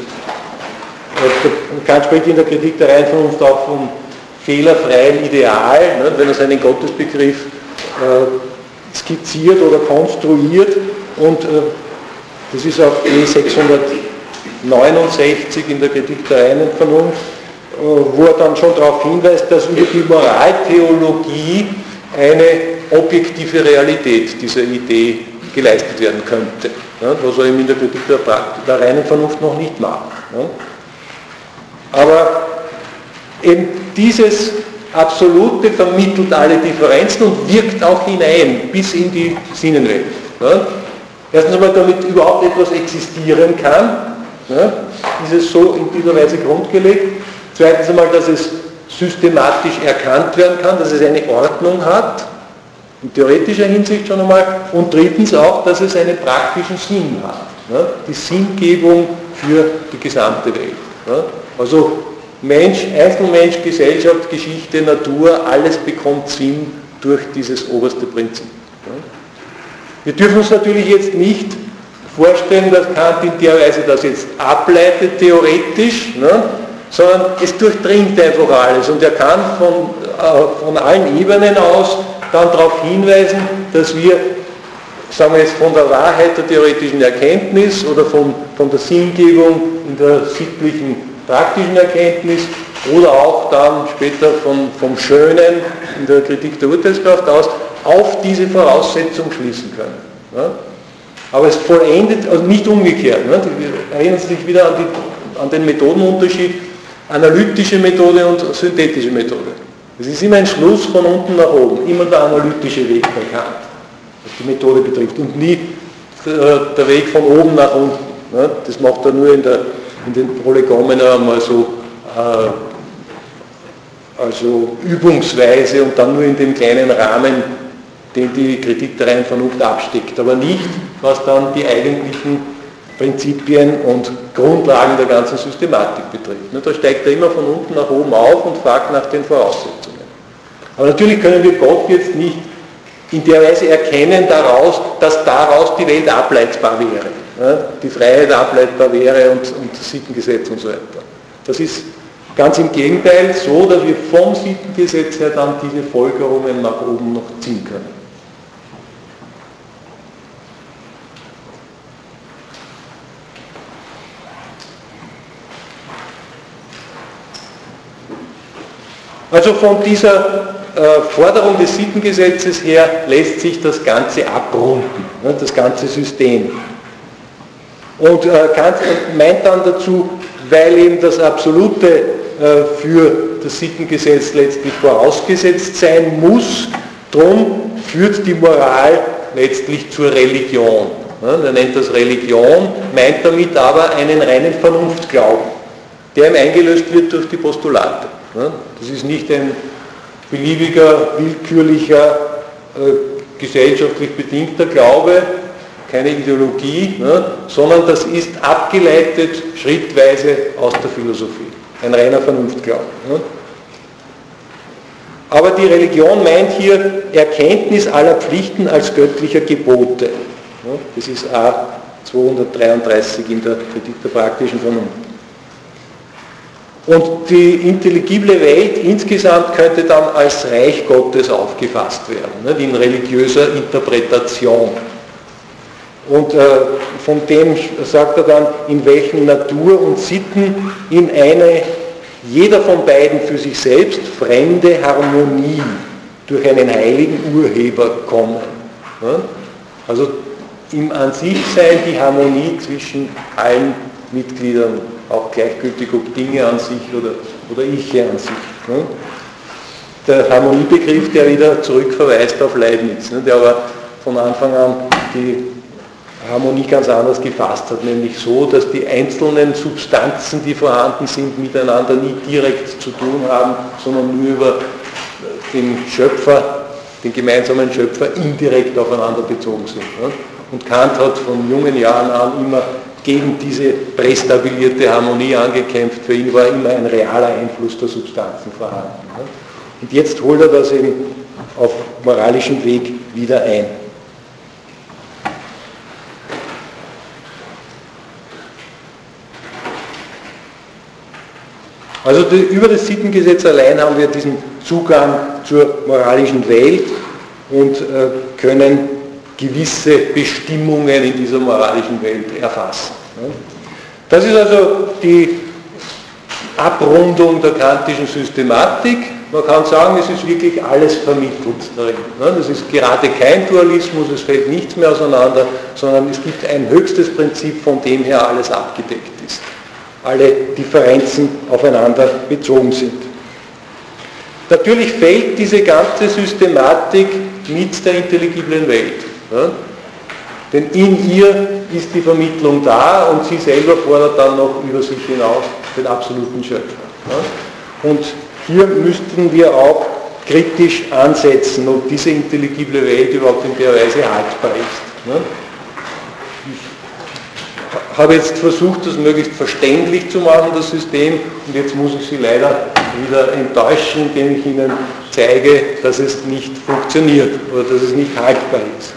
Kant spricht in der Kritik der reinen Vernunft auch vom fehlerfreien Ideal, wenn er seinen Gottesbegriff skizziert oder konstruiert, und das ist auf E sechshundertneunundsechzig in der Kritik der reinen Vernunft, wo er dann schon darauf hinweist, dass über die Moraltheologie eine objektive Realität dieser Idee geleistet werden könnte, was er eben in der Kritik der, der reinen Vernunft noch nicht macht. Aber eben dieses Absolute vermittelt alle Differenzen und wirkt auch hinein bis in die Sinnenwelt. Erstens einmal, damit überhaupt etwas existieren kann, ist es so in dieser Weise grundgelegt. Zweitens einmal, dass es systematisch erkannt werden kann, dass es eine Ordnung hat, in theoretischer Hinsicht schon einmal. Und drittens auch, dass es einen praktischen Sinn hat. Die Sinngebung für die gesamte Welt. Also Mensch, Einzelmensch, Gesellschaft, Geschichte, Natur, alles bekommt Sinn durch dieses oberste Prinzip. Wir dürfen uns natürlich jetzt nicht vorstellen, dass Kant in der Weise das jetzt ableitet, theoretisch, ne, sondern es durchdringt einfach alles und er kann von, äh, von allen Ebenen aus dann darauf hinweisen, dass wir, sagen wir jetzt, von der Wahrheit der theoretischen Erkenntnis oder von, von der Sinngebung in der sittlichen praktischen Erkenntnis oder auch dann später von, vom Schönen in der Kritik der Urteilskraft aus auf diese Voraussetzung schließen können. Ja? Aber es vollendet, also nicht umgekehrt. Ne? Wir erinnern sich wieder an, die, an den Methodenunterschied, analytische Methode und synthetische Methode. Es ist immer ein Schluss von unten nach oben, immer der analytische Weg bei Kant, was die Methode betrifft, und nie der Weg von oben nach unten. Ne? Das macht er nur in, der, in den Prolegomena einmal so äh, also übungsweise und dann nur in dem kleinen Rahmen, den die Kritik der reinen Vernunft absteckt, aber nicht, was dann die eigentlichen Prinzipien und Grundlagen der ganzen Systematik betrifft. Da steigt er immer von unten nach oben auf und fragt nach den Voraussetzungen. Aber natürlich können wir Gott jetzt nicht in der Weise erkennen daraus, dass daraus die Welt ableitbar wäre, die Freiheit ableitbar wäre und, und Sittengesetz und so weiter. Das ist ganz im Gegenteil so, dass wir vom Sittengesetz her dann diese Folgerungen nach oben noch ziehen können. Also von dieser äh, Forderung des Sittengesetzes her lässt sich das Ganze abrunden, ne, das ganze System. Und äh, Kant meint dann dazu, weil eben das Absolute äh, für das Sittengesetz letztlich vorausgesetzt sein muss, drum führt die Moral letztlich zur Religion. Ne, er nennt das Religion, meint damit aber einen reinen Vernunftglauben, der ihm eingelöst wird durch die Postulate. Ne. Das ist nicht ein beliebiger, willkürlicher, äh, gesellschaftlich bedingter Glaube, keine Ideologie, ne, sondern das ist abgeleitet schrittweise aus der Philosophie. Ein reiner Vernunftglaube. Ne. Aber die Religion meint hier Erkenntnis aller Pflichten als göttlicher Gebote. Ne. Das ist A zweihundertdreiunddreißig in der Kritik der praktischen Vernunft. Und die intelligible Welt insgesamt könnte dann als Reich Gottes aufgefasst werden, ne, in religiöser Interpretation. Und äh, von dem sagt er dann, in welchen Natur und Sitten in eine, jeder von beiden für sich selbst, fremde Harmonie durch einen heiligen Urheber kommen. Ja? Also im An-sich-Sein die Harmonie zwischen allen Mitgliedern, auch gleichgültig ob Dinge an sich oder, oder Iche an sich. Ja? Der Harmoniebegriff, der wieder zurückverweist auf Leibniz, ne, der aber von Anfang an die Harmonie ganz anders gefasst hat, nämlich so, dass die einzelnen Substanzen, die vorhanden sind, miteinander nie direkt zu tun haben, sondern nur über den Schöpfer, den gemeinsamen Schöpfer, indirekt aufeinander bezogen sind. Und Kant hat von jungen Jahren an immer gegen diese prästabilierte Harmonie angekämpft. Für ihn war immer ein realer Einfluss der Substanzen vorhanden. Und jetzt holt er das eben auf moralischem Weg wieder ein. Also die, über das Sittengesetz allein haben wir diesen Zugang zur moralischen Welt und äh, können gewisse Bestimmungen in dieser moralischen Welt erfassen. Das ist also die Abrundung der kantischen Systematik. Man kann sagen, es ist wirklich alles vermittelt darin. Das ist gerade kein Dualismus, es fällt nichts mehr auseinander, sondern es gibt ein höchstes Prinzip, von dem her alles abgedeckt ist. Alle Differenzen aufeinander bezogen sind. Natürlich fällt diese ganze Systematik mit der intelligiblen Welt. Ja? Denn in ihr ist die Vermittlung da und sie selber fordert dann noch über sich hinaus den absoluten Schöpfer. Ja? Und hier müssten wir auch kritisch ansetzen, ob diese intelligible Welt überhaupt in der Weise haltbar ist. Ja? Ich habe jetzt versucht, das möglichst verständlich zu machen, das System, und jetzt muss ich Sie leider wieder enttäuschen, indem ich Ihnen zeige, dass es nicht funktioniert oder dass es nicht haltbar ist.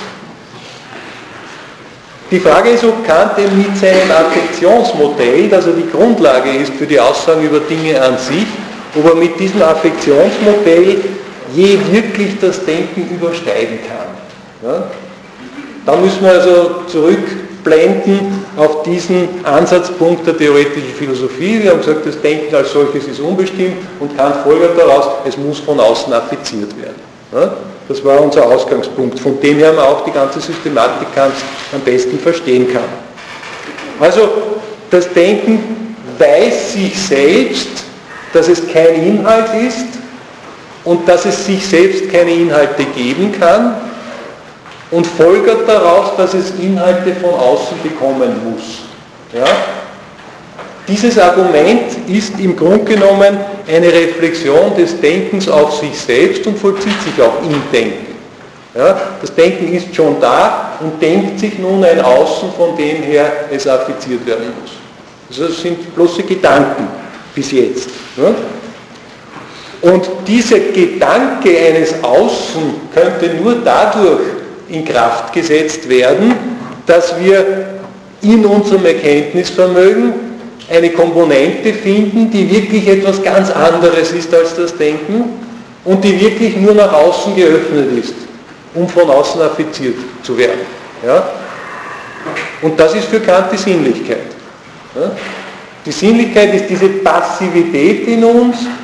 Die Frage ist, ob Kant eben mit seinem Affektionsmodell, das er die Grundlage ist für die Aussagen über Dinge an sich, ob er mit diesem Affektionsmodell je wirklich das Denken übersteigen kann. Ja? Da müssen wir also zurückblenden auf diesen Ansatzpunkt der theoretischen Philosophie. Wir haben gesagt, das Denken als solches ist unbestimmt und Kant folgert daraus, es muss von außen affiziert werden. Ja? Das war unser Ausgangspunkt, von dem her man auch die ganze Systematik Kants am besten verstehen kann. Also das Denken weiß sich selbst, dass es kein Inhalt ist und dass es sich selbst keine Inhalte geben kann und folgert daraus, dass es Inhalte von außen bekommen muss. Ja? Dieses Argument ist im Grunde genommen eine Reflexion des Denkens auf sich selbst und vollzieht sich auch im Denken. Ja? Das Denken ist schon da und denkt sich nun ein Außen, von dem her es affiziert werden muss. Also das sind bloße Gedanken bis jetzt. Ja? Und dieser Gedanke eines Außen könnte nur dadurch in Kraft gesetzt werden, dass wir in unserem Erkenntnisvermögen eine Komponente finden, die wirklich etwas ganz anderes ist als das Denken und die wirklich nur nach außen geöffnet ist, um von außen affiziert zu werden. Ja? Und das ist für Kant die Sinnlichkeit. Ja? Die Sinnlichkeit ist diese Passivität in uns,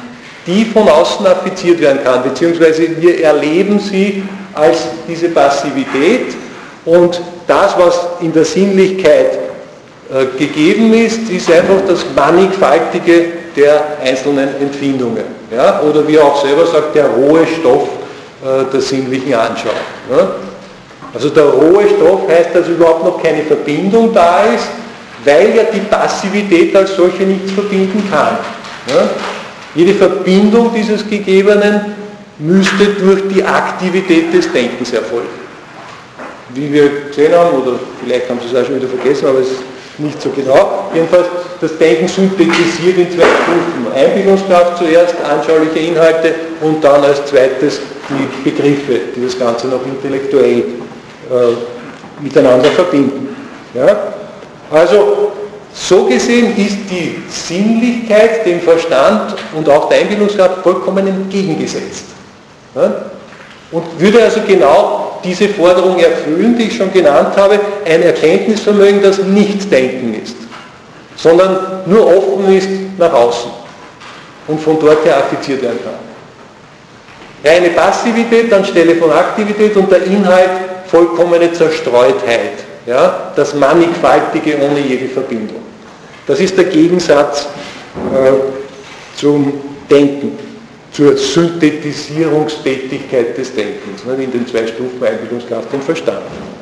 die von außen affiziert werden kann, beziehungsweise wir erleben sie als diese Passivität, und das, was in der Sinnlichkeit äh, gegeben ist, ist einfach das Mannigfaltige der einzelnen Empfindungen. Ja? Oder wie er auch selber sagt, der rohe Stoff äh, der sinnlichen Anschauung. Ja? Also der rohe Stoff heißt, dass überhaupt noch keine Verbindung da ist, weil ja die Passivität als solche nichts verbinden kann. Ja? Jede Verbindung dieses Gegebenen müsste durch die Aktivität des Denkens erfolgen. Wie wir gesehen haben, oder vielleicht haben Sie es auch schon wieder vergessen, aber es ist nicht so genau. Jedenfalls, das Denken synthetisiert in zwei Stufen. Einbildungskraft zuerst, anschauliche Inhalte und dann als zweites die Begriffe, die das Ganze noch intellektuell äh, miteinander verbinden. Ja? Also, so gesehen ist die Sinnlichkeit dem Verstand und auch der Einbildungskraft vollkommen entgegengesetzt. Ja? Und würde also genau diese Forderung erfüllen, die ich schon genannt habe, ein Erkenntnisvermögen, das nicht Denken ist, sondern nur offen ist nach außen und von dort her affiziert werden kann. Reine Passivität anstelle von Aktivität und der Inhalt vollkommene Zerstreutheit, ja, das Mannigfaltige ohne jede Verbindung. Das ist der Gegensatz äh, zum Denken, zur Synthetisierungstätigkeit des Denkens, in den zwei Stufen Einbildungskraft und Verstand.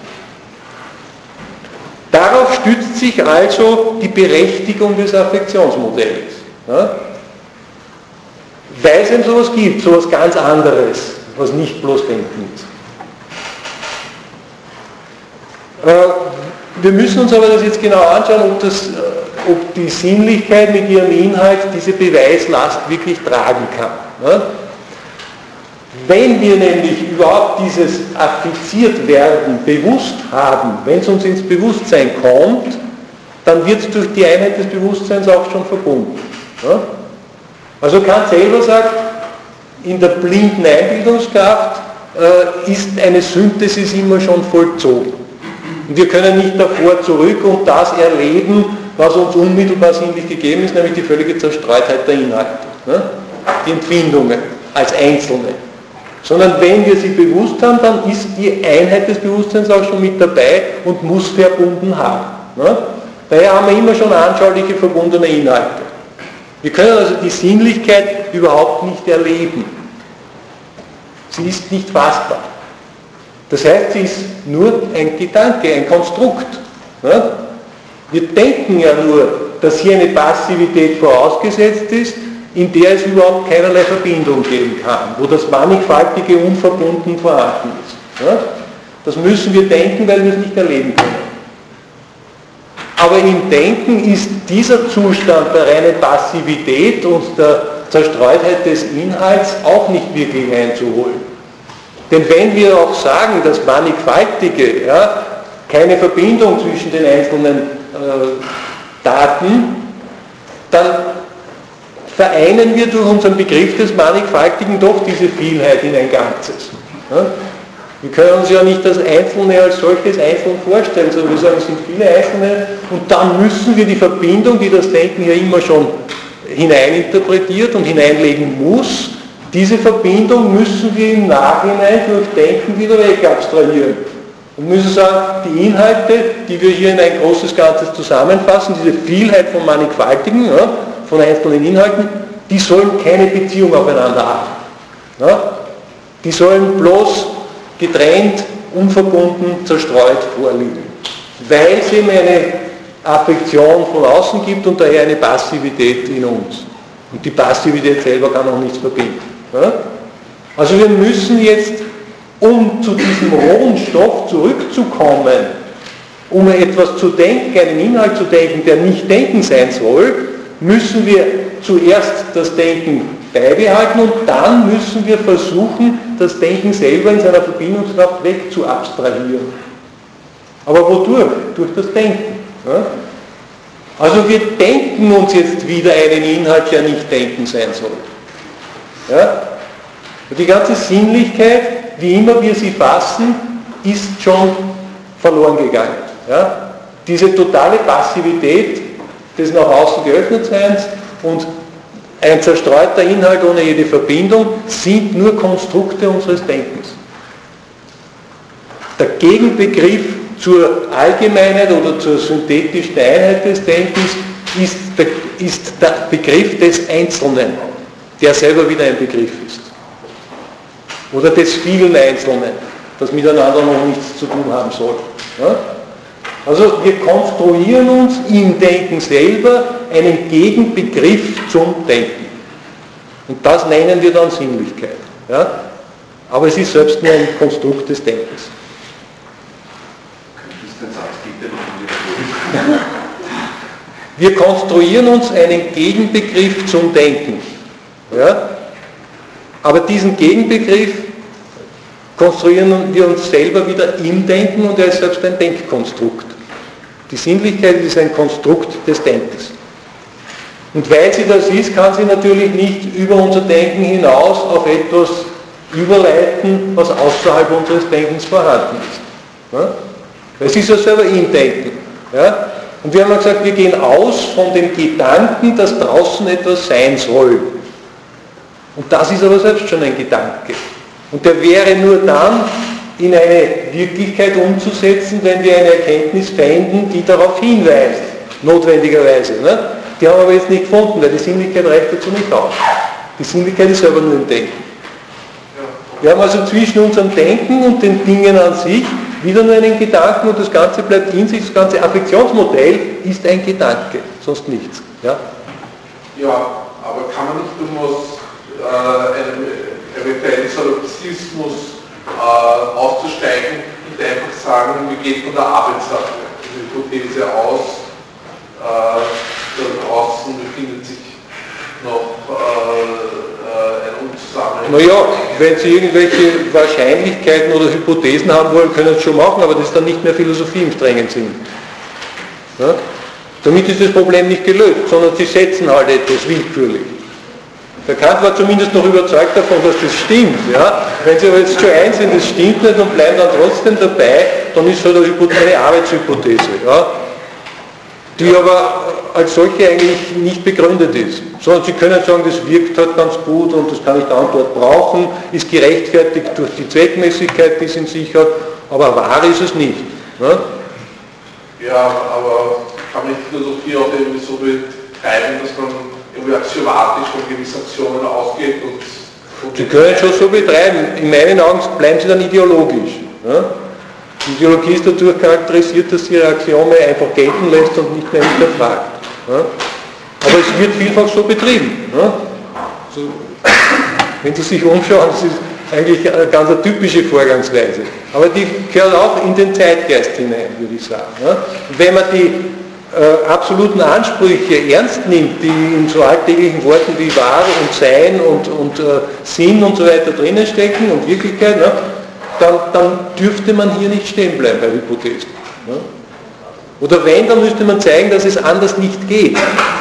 Darauf stützt sich also die Berechtigung des Affektionsmodells. Ja? Weil es eben sowas gibt, sowas ganz anderes, was nicht bloß Denken ist. Wir müssen uns aber das jetzt genau anschauen, ob, das, ob die Sinnlichkeit mit ihrem Inhalt diese Beweislast wirklich tragen kann. Ja? Wenn wir nämlich überhaupt dieses Affiziertwerden bewusst haben, wenn es uns ins Bewusstsein kommt, dann wird es durch die Einheit des Bewusstseins auch schon verbunden. Ja? Also Kant selber sagt, in der blinden Einbildungskraft äh, ist eine Synthesis immer schon vollzogen. Und wir können nicht davor zurück und das erleben, was uns unmittelbar sinnlich gegeben ist, nämlich die völlige Zerstreutheit der Inhalte. Ne? Die Empfindungen als Einzelne. Sondern wenn wir sie bewusst haben, dann ist die Einheit des Bewusstseins auch schon mit dabei und muss verbunden haben. Ne? Daher haben wir immer schon anschauliche verbundene Inhalte. Wir können also die Sinnlichkeit überhaupt nicht erleben. Sie ist nicht fassbar. Das heißt, sie ist nur ein Gedanke, ein Konstrukt. Ne? Wir denken ja nur, dass hier eine Passivität vorausgesetzt ist, in der es überhaupt keinerlei Verbindung geben kann, wo das Mannigfaltige unverbunden vorhanden ist. Ja? Das müssen wir denken, weil wir es nicht erleben können. Aber im Denken ist dieser Zustand der reinen Passivität und der Zerstreutheit des Inhalts auch nicht wirklich einzuholen. Denn wenn wir auch sagen, dass Mannigfaltige, ja, keine Verbindung zwischen den einzelnen äh, Daten, dann vereinen wir durch unseren Begriff des Mannigfaltigen doch diese Vielheit in ein Ganzes. Ja? Wir können uns ja nicht das Einzelne als solches einzeln vorstellen, sondern wir sagen, es sind viele Einzelne und dann müssen wir die Verbindung, die das Denken ja immer schon hineininterpretiert und hineinlegen muss, diese Verbindung müssen wir im Nachhinein durch Denken wieder wegabstrahieren. Und müssen sagen, die Inhalte, die wir hier in ein großes Ganzes zusammenfassen, diese Vielheit von Mannigfaltigen, ja, von einzelnen Inhalten, die sollen keine Beziehung aufeinander haben. Ja? Die sollen bloß getrennt, unverbunden, zerstreut vorliegen. Weil es eben eine Affektion von außen gibt und daher eine Passivität in uns. Und die Passivität selber kann auch nichts verbinden. Ja? Also wir müssen jetzt, um zu diesem rohen Stoff zurückzukommen, um etwas zu denken, einen Inhalt zu denken, der nicht Denken sein soll, müssen wir zuerst das Denken beibehalten und dann müssen wir versuchen, das Denken selber in seiner Verbindungskraft wegzuabstrahieren. Aber wodurch? Durch das Denken. Ja? Also wir denken uns jetzt wieder einen Inhalt, der nicht Denken sein soll. Ja? Die ganze Sinnlichkeit, wie immer wir sie fassen, ist schon verloren gegangen. Ja? Diese totale Passivität des nach außen geöffnet Seins und ein zerstreuter Inhalt ohne jede Verbindung, sind nur Konstrukte unseres Denkens. Der Gegenbegriff zur Allgemeinheit oder zur synthetischen Einheit des Denkens ist der, ist der Begriff des Einzelnen, der selber wieder ein Begriff ist. Oder des vielen Einzelnen, das miteinander noch nichts zu tun haben soll. Ja? Also wir konstruieren uns im Denken selber einen Gegenbegriff zum Denken. Und das nennen wir dann Sinnlichkeit. Ja? Aber es ist selbst nur ein Konstrukt des Denkens. Wir konstruieren uns einen Gegenbegriff zum Denken. Ja? Aber diesen Gegenbegriff konstruieren wir uns selber wieder im Denken und er ist selbst ein Denkkonstrukt. Die Sinnlichkeit ist ein Konstrukt des Denkens. Und weil sie das ist, kann sie natürlich nicht über unser Denken hinaus auf etwas überleiten, was außerhalb unseres Denkens vorhanden ist. Ja? Weil sie ist ja selber im Denken. Ja? Und wir haben ja gesagt, wir gehen aus von dem Gedanken, dass draußen etwas sein soll. Und das ist aber selbst schon ein Gedanke. Und der wäre nur dann in eine Wirklichkeit umzusetzen, wenn wir eine Erkenntnis fänden, die darauf hinweist, notwendigerweise. Ne? Die haben wir aber jetzt nicht gefunden, weil die Sinnlichkeit reicht dazu nicht aus. Die Sinnlichkeit ist selber nur im Denken. Wir haben also zwischen unserem Denken und den Dingen an sich wieder nur einen Gedanken und das Ganze bleibt in sich, das ganze Affektionsmodell ist ein Gedanke, sonst nichts. Ja, ja aber kann man nicht durchaus äh, einem eventuellen Solipsismus äh, auszusteigen und einfach sagen, wir gehen von der Arbeitssache, die Hypothese aus, äh, da draußen befindet sich noch äh, ein Unzusammenhang. Naja, wenn Sie irgendwelche Wahrscheinlichkeiten oder Hypothesen haben wollen, können Sie es schon machen, aber das ist dann nicht mehr Philosophie im strengen Sinn. Ja? Damit ist das Problem nicht gelöst, sondern Sie setzen halt etwas willkürlich. Der Kant war zumindest noch überzeugt davon, dass das stimmt. Ja? Wenn Sie aber jetzt schon einsehen, das stimmt nicht und bleiben dann trotzdem dabei, dann ist halt eine Arbeitshypothese, ja? Die aber als solche eigentlich nicht begründet ist. Sondern Sie können sagen, das wirkt halt ganz gut und das kann ich da und dort brauchen, ist gerechtfertigt durch die Zweckmäßigkeit, die es in sich hat, aber wahr ist es nicht. Ja, ja aber kann man die Philosophie auch irgendwie so betreiben, dass man irgendwie axiomatisch von gewissen Aktionen ausgeht und... und Sie können es schon so betreiben. In meinen Augen bleiben Sie dann ideologisch. Ja? Die Ideologie ist dadurch charakterisiert, dass sie ihre Axiome einfach gelten lässt und nicht mehr hinterfragt. Ja? Aber es wird vielfach so betrieben. Ja? So, wenn Sie sich umschauen, das ist eigentlich eine ganz eine typische Vorgangsweise. Aber die gehört auch in den Zeitgeist hinein, würde ich sagen. Ja? Wenn man die äh, absoluten Ansprüche ernst nimmt, die in so alltäglichen Worten wie wahr und sein und, und äh, Sinn und so weiter drinnen stecken und Wirklichkeit, ja? Dann, dann dürfte man hier nicht stehen bleiben bei Hypothesen. Ja? Oder wenn, dann müsste man zeigen, dass es anders nicht geht.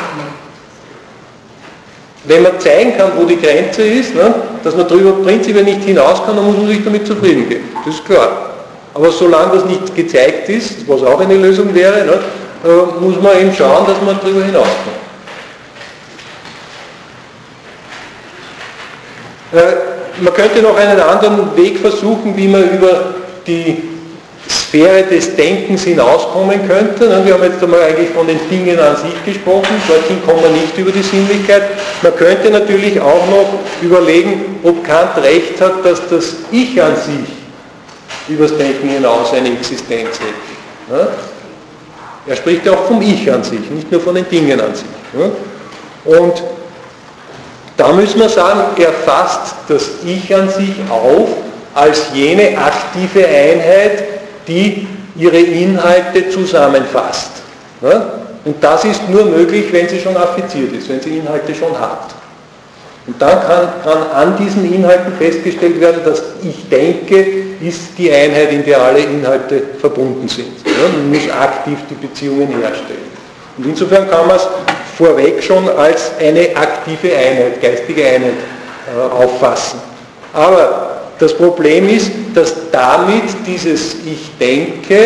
Wenn man zeigen kann, wo die Grenze ist, ne, dass man darüber prinzipiell nicht hinaus kann, dann muss man sich damit zufrieden geben. Das ist klar. Aber solange das nicht gezeigt ist, was auch eine Lösung wäre, ne, äh, muss man eben schauen, dass man darüber hinauskommt. Äh, Man könnte noch einen anderen Weg versuchen, wie man über die Sphäre des Denkens hinauskommen könnte. Wir haben jetzt einmal eigentlich von den Dingen an sich gesprochen, dorthin kommen wir nicht über die Sinnlichkeit. Man könnte natürlich auch noch überlegen, ob Kant recht hat, dass das Ich an sich über das Denken hinaus eine Existenz hätte. Er spricht ja auch vom Ich an sich, nicht nur von den Dingen an sich. Und da müssen wir sagen, er fasst das Ich an sich auf als jene aktive Einheit, die ihre Inhalte zusammenfasst. Und das ist nur möglich, wenn sie schon affiziert ist, wenn sie Inhalte schon hat. Und dann kann, kann an diesen Inhalten festgestellt werden, dass Ich denke, ist die Einheit, in der alle Inhalte verbunden sind. Man muss aktiv die Beziehungen herstellen. Und insofern kann man es vorweg schon als eine aktive Einheit, geistige Einheit äh, auffassen. Aber das Problem ist, dass damit dieses Ich denke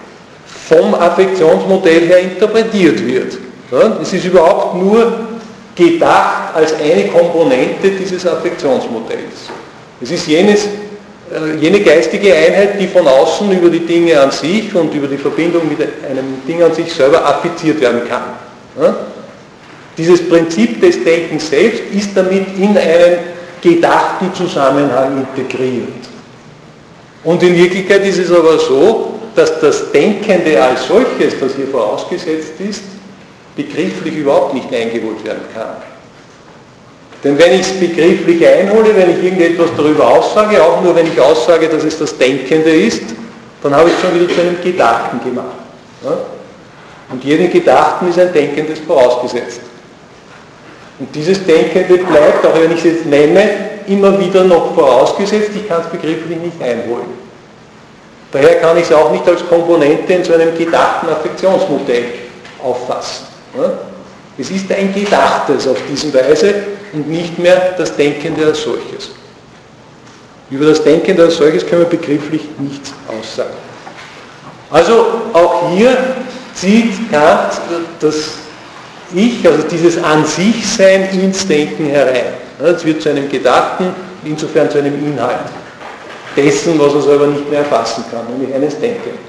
vom Affektionsmodell her interpretiert wird. Ja? Es ist überhaupt nur gedacht als eine Komponente dieses Affektionsmodells. Es ist jenes, äh, jene geistige Einheit, die von außen über die Dinge an sich und über die Verbindung mit einem Ding an sich selber affiziert werden kann. Ja? Dieses Prinzip des Denkens selbst ist damit in einen gedachten Zusammenhang integriert. Und in Wirklichkeit ist es aber so, dass das Denkende als solches, das hier vorausgesetzt ist, begrifflich überhaupt nicht eingeholt werden kann. Denn wenn ich es begrifflich einhole, wenn ich irgendetwas darüber aussage, auch nur wenn ich aussage, dass es das Denkende ist, dann habe ich es schon wieder zu einem Gedachten gemacht. Ja? Und jedem Gedachten ist ein Denkendes vorausgesetzt. Und dieses Denkende bleibt, auch wenn ich es jetzt nenne, immer wieder noch vorausgesetzt, ich kann es begrifflich nicht einholen. Daher kann ich es auch nicht als Komponente in so einem gedachten Affektionsmodell auffassen. Ja? Es ist ein Gedachtes auf diese Weise und nicht mehr das Denkende als solches. Über das Denkende als solches können wir begrifflich nichts aussagen. Also auch hier zieht Kant das Ich, also dieses An-sich-Sein ins Denken herein. Es wird zu einem Gedachten, insofern zu einem Inhalt dessen, was er selber nicht mehr erfassen kann, nämlich eines Denkens.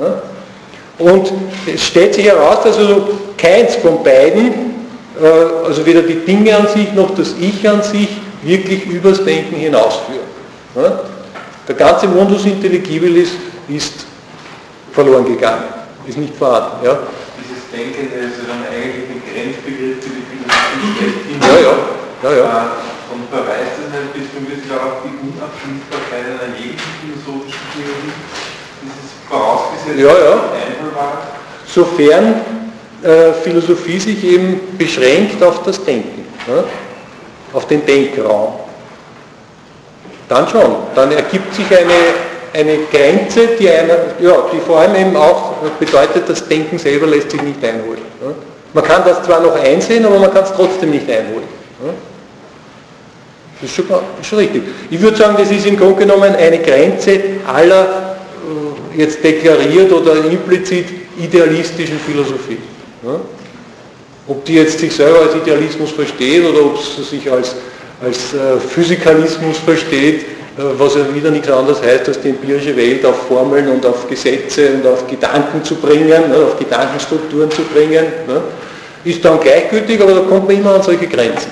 Und es stellt sich heraus, dass also keins von beiden, also weder die Dinge an sich noch das Ich an sich, wirklich übers Denken hinausführen. Der ganze Mundus Intelligibilis ist verloren gegangen, ist nicht vorhanden. Ja? Dieses Denkende ist ja dann eigentlich ein Grenzbegriff für die Philosophie. Ja, ja. ja, ja. Und verweist es ein bisschen wieder auf die Unabschließbarkeit einer jeglichen philosophischen Theorie, dieses vorausgesetzt ja, ja. einholbar. Sofern äh, Philosophie sich eben beschränkt auf das Denken, ja? Auf den Denkraum. Dann schon, dann ergibt sich eine, eine Grenze, die, einer, ja, die vor allem eben auch bedeutet, das Denken selber lässt sich nicht einholen. Ja? Man kann das zwar noch einsehen, aber man kann es trotzdem nicht einholen. Ja? Das ist schon, ist schon richtig. Ich würde sagen, das ist im Grunde genommen eine Grenze aller äh, jetzt deklariert oder implizit idealistischen Philosophie. Ja? Ob die jetzt sich selber als Idealismus versteht oder ob sie sich als, als äh, Physikalismus versteht, äh, was ja wieder nichts anderes heißt, als die empirische Welt auf Formeln und auf Gesetze und auf Gedanken zu bringen, ne, auf Gedankenstrukturen zu bringen, ne, ist dann gleichgültig, aber da kommt man immer an solche Grenzen.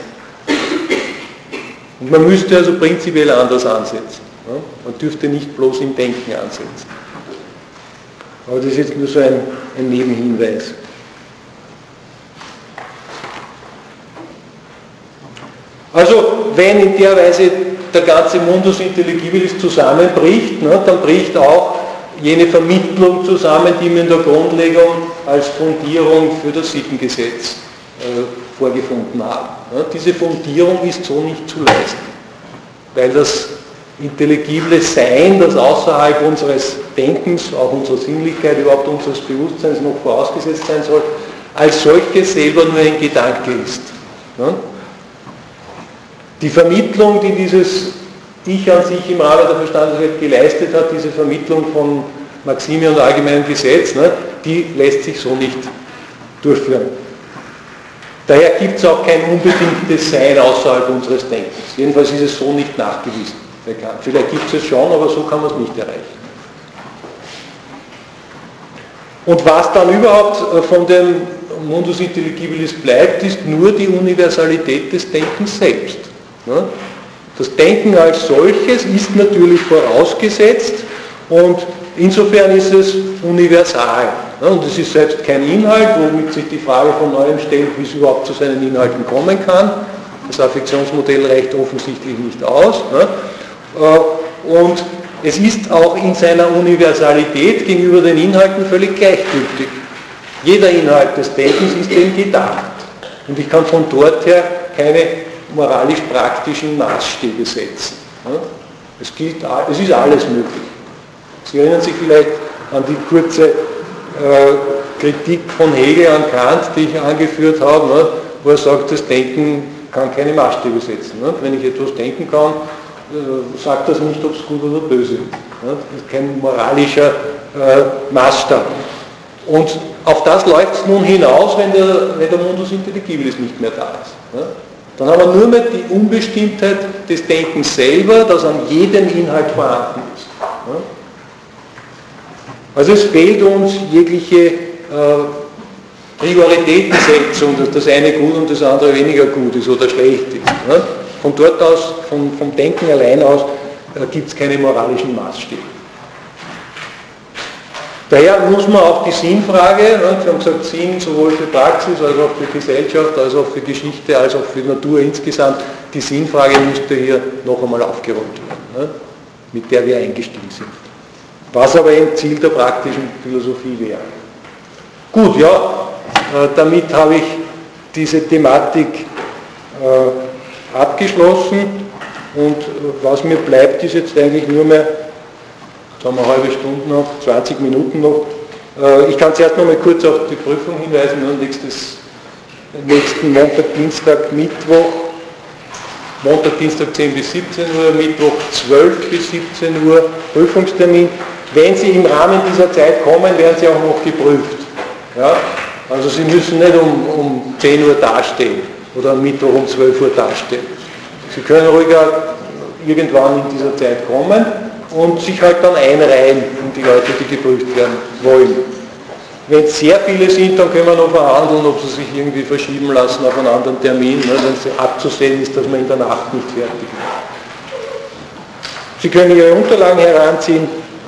Und man müsste also prinzipiell anders ansetzen. Ja? Man dürfte nicht bloß im Denken ansetzen. Aber das ist jetzt nur so ein, ein Nebenhinweis. Also, wenn in der Weise der ganze Mundus Intelligibilis zusammenbricht, ne, dann bricht auch jene Vermittlung zusammen, die wir in der Grundlegung als Fundierung für das Sittengesetz äh, vorgefunden haben. Ja, diese Fundierung ist so nicht zu leisten, weil das intelligible Sein, das außerhalb unseres Denkens, auch unserer Sinnlichkeit, überhaupt unseres Bewusstseins noch vorausgesetzt sein soll, als solches selber nur ein Gedanke ist. Ja? Die Vermittlung, die dieses Ich an sich im Rahmen der Verstandeswelt geleistet hat, diese Vermittlung von Maxime und allgemeinem Gesetz, ne, die lässt sich so nicht durchführen. Daher gibt es auch kein unbedingtes Sein außerhalb unseres Denkens. Jedenfalls ist es so nicht nachgewiesen. Vielleicht gibt es es schon, aber so kann man es nicht erreichen. Und was dann überhaupt von dem Mundus Intelligibilis bleibt, ist nur die Universalität des Denkens selbst. Das Denken als solches ist natürlich vorausgesetzt und insofern ist es universal. Und es ist selbst kein Inhalt, womit sich die Frage von neuem stellt, wie es überhaupt zu seinen Inhalten kommen kann. Das Affektionsmodell reicht offensichtlich nicht aus. Und es ist auch in seiner Universalität gegenüber den Inhalten völlig gleichgültig. Jeder Inhalt des Denkens ist eben gedacht. Und ich kann von dort her keine moralisch-praktischen Maßstäbe setzen. Es, gilt, es ist alles möglich. Sie erinnern sich vielleicht an die kurze äh, Kritik von Hegel an Kant, die ich angeführt habe, ne, wo er sagt, das Denken kann keine Maßstäbe setzen. Ne. Wenn ich etwas denken kann, äh, sagt das nicht, ob es gut oder böse ist. Ne. Das ist kein moralischer äh, Maßstab. Und auf das läuft es nun hinaus, wenn der, wenn der Mundus intelligibilis nicht mehr da ist. Ja? Dann haben wir nur mehr die Unbestimmtheit des Denkens selber, das an jedem Inhalt vorhanden ist. Ja? Also es fehlt uns jegliche äh, Prioritätensetzung, dass das eine gut und das andere weniger gut ist oder schlecht ist. Ja? Von dort aus, von, vom Denken allein aus, äh, gibt es keine moralischen Maßstäbe. Daher muss man auch die Sinnfrage, ne, wir haben gesagt, Sinn sowohl für Praxis als auch für Gesellschaft, als auch für Geschichte, als auch für Natur insgesamt, die Sinnfrage müsste hier noch einmal aufgerollt werden, ne, mit der wir eingestiegen sind. Was aber ein Ziel der praktischen Philosophie wäre. Gut, ja, äh, damit habe ich diese Thematik äh, abgeschlossen und äh, was mir bleibt, ist jetzt eigentlich nur mehr, jetzt haben wir eine halbe Stunde noch, zwanzig Minuten noch. Äh, ich kann zuerst noch mal kurz auf die Prüfung hinweisen, nur nächstes, nächsten Montag, Dienstag, Mittwoch, Montag, Dienstag zehn bis siebzehn Uhr, Mittwoch zwölf bis siebzehn Uhr, Prüfungstermin. Wenn Sie im Rahmen dieser Zeit kommen, werden Sie auch noch geprüft. Ja? Also Sie müssen nicht um, um zehn Uhr dastehen oder am Mittwoch um zwölf Uhr dastehen. Sie können ruhiger irgendwann in dieser Zeit kommen und sich halt dann einreihen in die Leute, die geprüft werden wollen. Wenn es sehr viele sind, dann können wir noch verhandeln, ob sie sich irgendwie verschieben lassen auf einen anderen Termin, ne, wenn es abzusehen ist, dass man in der Nacht nicht fertig ist. Sie können Ihre Unterlagen heranziehen.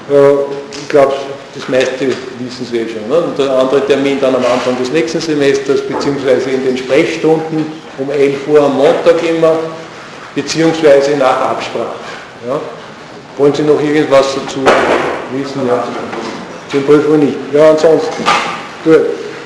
Ich glaube, das meiste wissen Sie eh schon. Ne? Und der andere Termin dann am Anfang des nächsten Semesters, beziehungsweise in den Sprechstunden um elf Uhr am Montag immer, beziehungsweise nach Absprache. Ja? Wollen Sie noch irgendwas dazu wissen? Ja. Zur Prüfung nicht. Ja, ansonsten. Gut.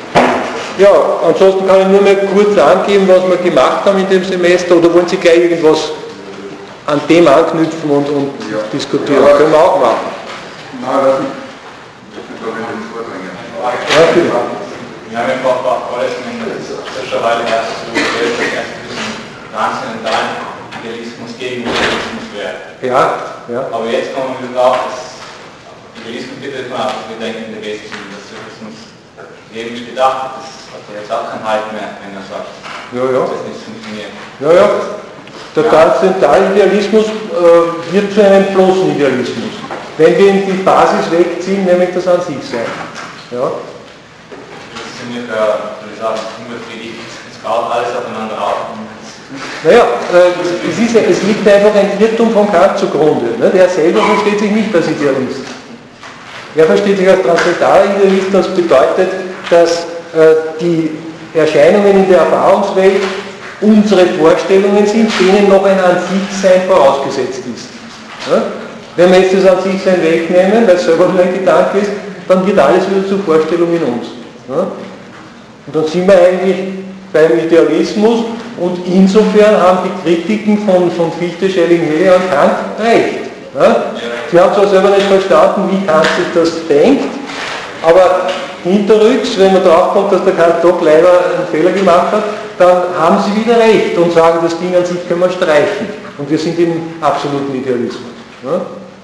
Ja, ansonsten kann ich nur mal kurz angeben, was wir gemacht haben in dem Semester, oder wollen Sie gleich irgendwas an dem anknüpfen und, und ja. diskutieren? Ja, können wir auch machen. Na, lass mich. Ich will da nicht vordringen. Ja, bitte. Wir haben einfach alles in der Weile erst so erst diesen transzendentalen Idealismus gegen Idealismus wäre. Ja, ja. Aber jetzt kommen wir wieder drauf, dass Idealismus geht jetzt mal ab, dass wir denken, der Wesentlichen, dass Surrealismus ewig gedacht hat, das hat er jetzt auch keinen Halt mehr, wenn er sagt, Ja, ja. dass das nicht funktioniert. Ja, ja. Der transzendentale Idealismus äh, wird zu einem bloßen Idealismus. Wenn wir ihm die Basis wegziehen, nämlich das An sich sein. Ja. Das ist ungefähr, würde ich sagen, unbefriedigt. Es baut alles aufeinander auf. Naja, äh, es, ist, es liegt einfach ein Irrtum von Kant zugrunde. Ne? Der selber versteht sich nicht als Idealist. Er versteht sich als transzendentaler Idealist, das bedeutet, dass äh, die Erscheinungen in der Erfahrungswelt unsere Vorstellungen sind, denen noch ein An-sich-Sein vorausgesetzt ist. Ja? Wenn wir jetzt das An-sich-Sein wegnehmen, weil es selber nur ein Gedanke ist, dann wird alles wieder zur Vorstellung in uns. Ja? Und dann sind wir eigentlich beim Idealismus und insofern haben die Kritiken von, von Fichte, Schelling, Hegel und Kant recht. Ja? Sie haben zwar selber nicht verstanden, wie Kant sich das denkt, aber hinterrücks, wenn man draufkommt, dass der Kant doch leider einen Fehler gemacht hat, dann haben sie wieder recht und sagen, das Ding an sich können wir streichen. Und wir sind im absoluten Idealismus. Ja?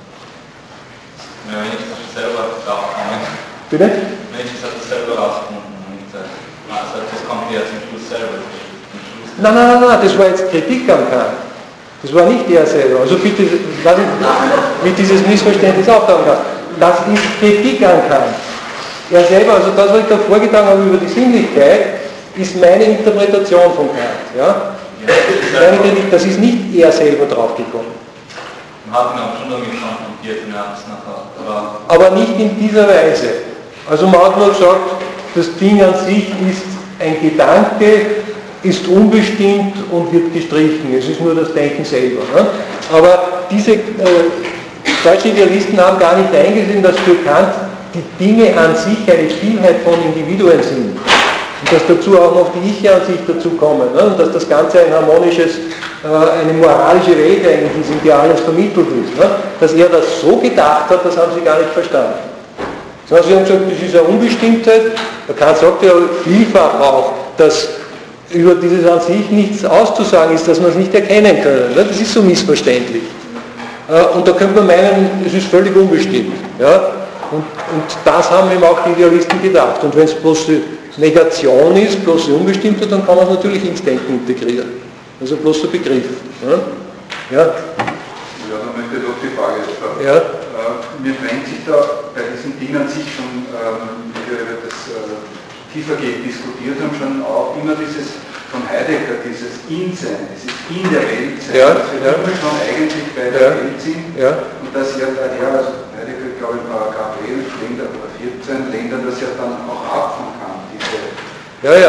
Ja, wenn ich das selber rauskommen. Bitte? Wenn ich das selber rauskommen und äh, also das kommt ja zum Schluss selber. Zum Schluss. Nein, nein, nein, nein, das war jetzt Kritik an Kant. Das war nicht er selber. Also bitte, lass ich mit dieses Missverständnis auftauchen kann. Das ist Kritik an Kant. Er selber, also das, was ich da vorgetragen habe über die Sinnlichkeit, ist meine Interpretation von Kant. Ja? Meine Kritik, das ist nicht er selber draufgekommen. Man hat ihn auch schon damit konfrontiert im Herbst nachher. Aber, aber nicht in dieser Weise. Also man hat nur gesagt, das Ding an sich ist ein Gedanke, ist unbestimmt und wird gestrichen. Es ist nur das Denken selber. Ne? Aber diese äh, deutschen Idealisten haben gar nicht eingesehen, dass für Kant die Dinge an sich eine Vielheit von Individuen sind. Und dass dazu auch noch die Ich an sich dazukommen. Ne? Und dass das Ganze ein harmonisches, äh, eine moralische Welt eigentlich ist, in der alles vermittelt ist. Ne? Dass er das so gedacht hat, das haben sie gar nicht verstanden. Sondern sie haben gesagt, das ist eine Unbestimmtheit. Der Kant sagt ja vielfach auch, dass über dieses an sich nichts auszusagen ist, dass man es nicht erkennen können. Ne? Das ist so missverständlich. Äh, und da könnte man meinen, es ist völlig unbestimmt. Ja? Und, und das haben eben auch die Idealisten gedacht. Und wenn es bloß die Negation ist, bloß die Unbestimmte, dann kann man es natürlich ins Denken integrieren. Also bloß der Begriff. Ja, ja. Ja, dann möchte ich doch die Frage stellen. Ja. Äh, mir drängt sich da bei diesen Dingen an sich schon, ähm, wie wir über das äh, tiefergehend diskutiert haben, schon auch immer dieses von Heidegger, dieses In-Sein, dieses In der Welt sein, Ja, dass wir ja. immer schon eigentlich bei der Ja. Welt sind Ja. und dass ja daher, also Heidegger, glaube ich, Paragraph elf, lehnt er, oder vierzehn, lehnt er das ja dann auch ab von Kant, diese Ja, ja.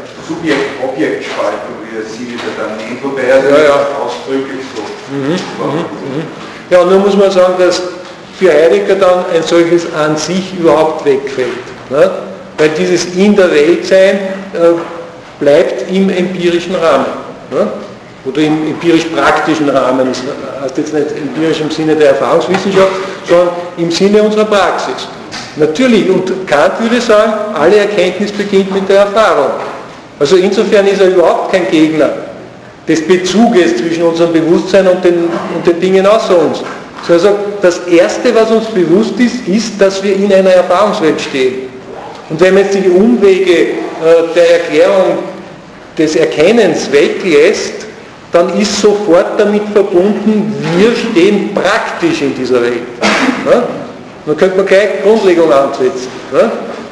Subjekt-Objekt-Spaltung, wie er sie wieder dann nennt, wobei er Ja, ja. ausdrücklich so. Mhm, mhm, mhm. Ja, und nun muss man sagen, dass für Heidegger dann ein solches an sich überhaupt wegfällt. Ne? Weil dieses In der Welt sein äh, bleibt im empirischen Rahmen. Ne? Oder im empirisch-praktischen Rahmen. Das heißt jetzt nicht empirisch im Sinne der Erfahrungswissenschaft, sondern im Sinne unserer Praxis. Natürlich, und Kant würde sagen, alle Erkenntnis beginnt mit der Erfahrung. Also insofern ist er überhaupt kein Gegner des Bezuges zwischen unserem Bewusstsein und den, und den Dingen außer uns. Also das Erste, was uns bewusst ist, ist, dass wir in einer Erfahrungswelt stehen. Und wenn man jetzt die Umwege äh, der Erklärung des Erkennens weglässt, dann ist sofort damit verbunden, wir stehen praktisch in dieser Welt. Ja? Dann könnte man gleich Grundlegung ansetzen. Ja?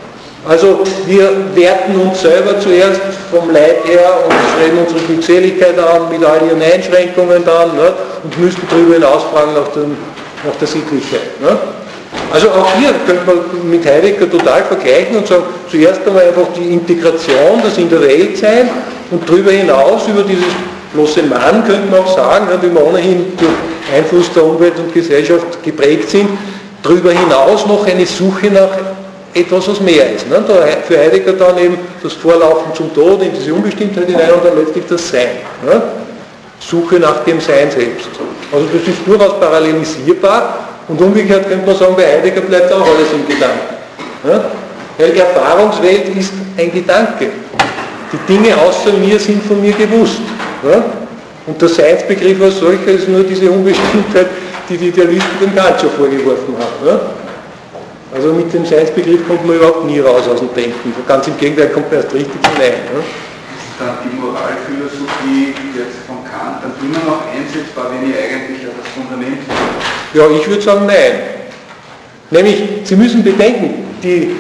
Also wir werten uns selber zuerst vom Leib her und streben unsere Glückseligkeit an, mit all ihren Einschränkungen dann, ne? Und müssten darüber hinaus fragen nach, dem, nach der Sittlichkeit. Ne? Also auch hier könnte man mit Heidegger total vergleichen und sagen, zuerst einmal einfach die Integration, das in der Welt sein und darüber hinaus, über dieses bloße Mann, könnte man auch sagen, wie wir ohnehin durch Einfluss der Umwelt und Gesellschaft geprägt sind, darüber hinaus noch eine Suche nach etwas, was mehr ist. Ne? Für Heidegger dann eben das Vorlaufen zum Tod, in diese Unbestimmtheit hinein und dann letztlich das Sein. Ne? Suche nach dem Sein selbst. Also das ist durchaus parallelisierbar und umgekehrt könnte man sagen, bei Heidegger bleibt auch alles im Gedanken. Ne? Weil Erfahrungswelt ist ein Gedanke. Die Dinge außer mir sind von mir gewusst. Ne? Und der Seinsbegriff als solcher ist nur diese Unbestimmtheit, die die Idealisten dem Kant schon vorgeworfen haben. Ne? Also mit dem Seinsbegriff kommt man überhaupt nie raus aus dem Denken. Ganz im Gegenteil, kommt man erst richtig hinein. Ne? Ist dann die Moralphilosophie jetzt von Kant dann immer noch einsetzbar, wenn ihr eigentlich ja das Fundament findet? Ja, ich würde sagen, nein. Nämlich, Sie müssen bedenken, die,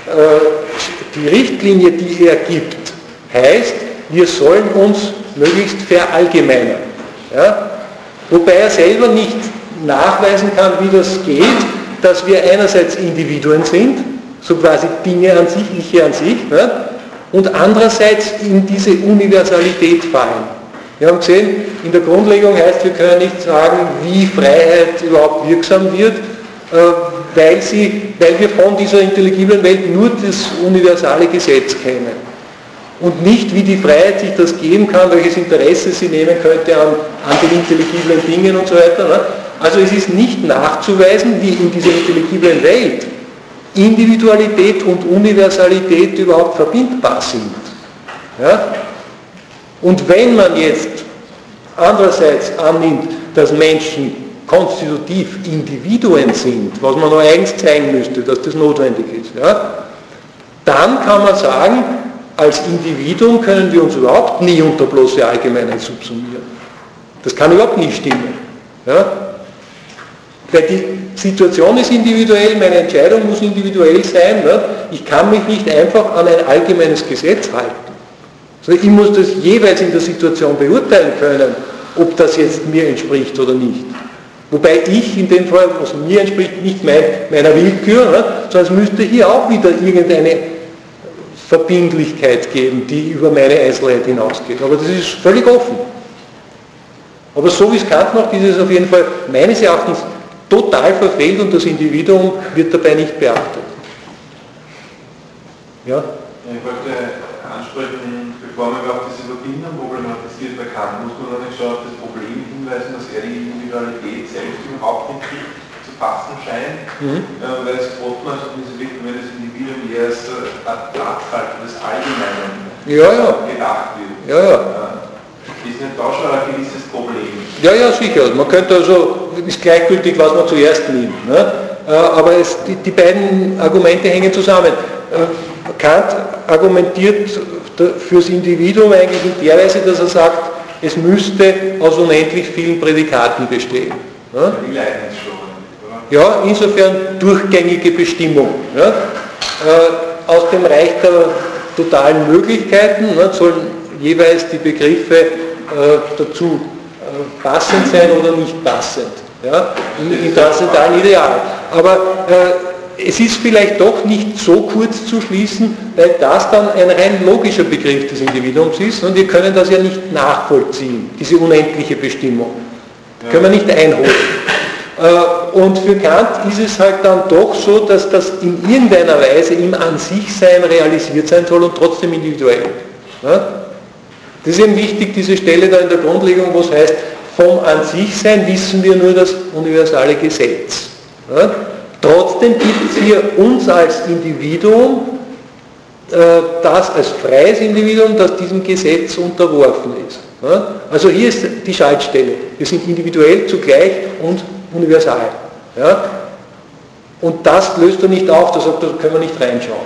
äh, die Richtlinie, die er gibt, heißt, wir sollen uns möglichst verallgemeinern. Ja? Wobei er selber nicht nachweisen kann, wie das geht, dass wir einerseits Individuen sind, so quasi Dinge an sich, ich an sich, ne? Und andererseits in diese Universalität fallen. Wir haben gesehen, in der Grundlegung heißt, wir können nicht sagen, wie Freiheit überhaupt wirksam wird, weil, sie, weil wir von dieser intelligiblen Welt nur das universale Gesetz kennen. Und nicht, wie die Freiheit sich das geben kann, welches Interesse sie nehmen könnte an, an den intelligiblen Dingen und so weiter. Ne? Also es ist nicht nachzuweisen, wie in dieser intelligiblen Welt Individualität und Universalität überhaupt verbindbar sind. Ja? Und wenn man jetzt andererseits annimmt, dass Menschen konstitutiv Individuen sind, was man nur eigens zeigen müsste, dass das notwendig ist, ja? Dann kann man sagen, als Individuum können wir uns überhaupt nie unter bloße Allgemeinheit subsumieren. Das kann überhaupt nicht stimmen. Ja? Weil die Situation ist individuell, meine Entscheidung muss individuell sein. Ne? Ich kann mich nicht einfach an ein allgemeines Gesetz halten. Also ich muss das jeweils in der Situation beurteilen können, ob das jetzt mir entspricht oder nicht. Wobei ich in dem Fall, was mir entspricht, nicht mein, meiner Willkür, ne? Sondern es müsste hier auch wieder irgendeine Verbindlichkeit geben, die über meine Einzelheit hinausgeht. Aber das ist völlig offen. Aber so wie es Kant macht, ist es auf jeden Fall meines Erachtens total verfehlt und das Individuum wird dabei nicht beachtet. Ja? Ich wollte ansprechen, bevor man überhaupt diese Verbindung problematisiert bei Kant, muss man natürlich schon auf das Problem hinweisen, dass er die Individualität selbst überhaupt nicht zu fassen scheint, mhm. äh, weil es oftmals in diese Richtung, wenn das Individuum eher als ein Platzhalter des Allgemeinen ja, ja. gedacht wird. Ja, ja. Ist nicht da schon ein gewisses Problem? Ja, ja, sicher. Man könnte also, ist gleichgültig, was man zuerst nimmt. Ne? aber es, die, die beiden Argumente hängen zusammen. Kant argumentiert fürs Individuum eigentlich in der Weise, dass er sagt, es müsste aus unendlich vielen Prädikaten bestehen. Ja? Die leiden es schon, oder? Ja, insofern durchgängige Bestimmung. Ja? Äh, aus dem Reich der totalen Möglichkeiten ne, sollen jeweils die Begriffe äh, dazu äh, passend sein oder nicht passend. Ja? Im, im transzendentalen Ideal. Aber äh, es ist vielleicht doch nicht so kurz zu schließen, weil das dann ein rein logischer Begriff des Individuums ist und wir können das ja nicht nachvollziehen, diese unendliche Bestimmung. Ja. Können wir nicht einholen. Und für Kant ist es halt dann doch so, dass das in irgendeiner Weise im An-sich-Sein realisiert sein soll und trotzdem individuell. Ja? Das ist eben wichtig, diese Stelle da in der Grundlegung, wo es heißt, vom An-sich-Sein wissen wir nur das universale Gesetz. Ja? Trotzdem gibt es hier uns als Individuum, äh, das als freies Individuum, das diesem Gesetz unterworfen ist. Ja? Also hier ist die Schaltstelle. Wir sind individuell zugleich und universal. Ja? Und das löst er nicht auf, das sagt, da können wir nicht reinschauen.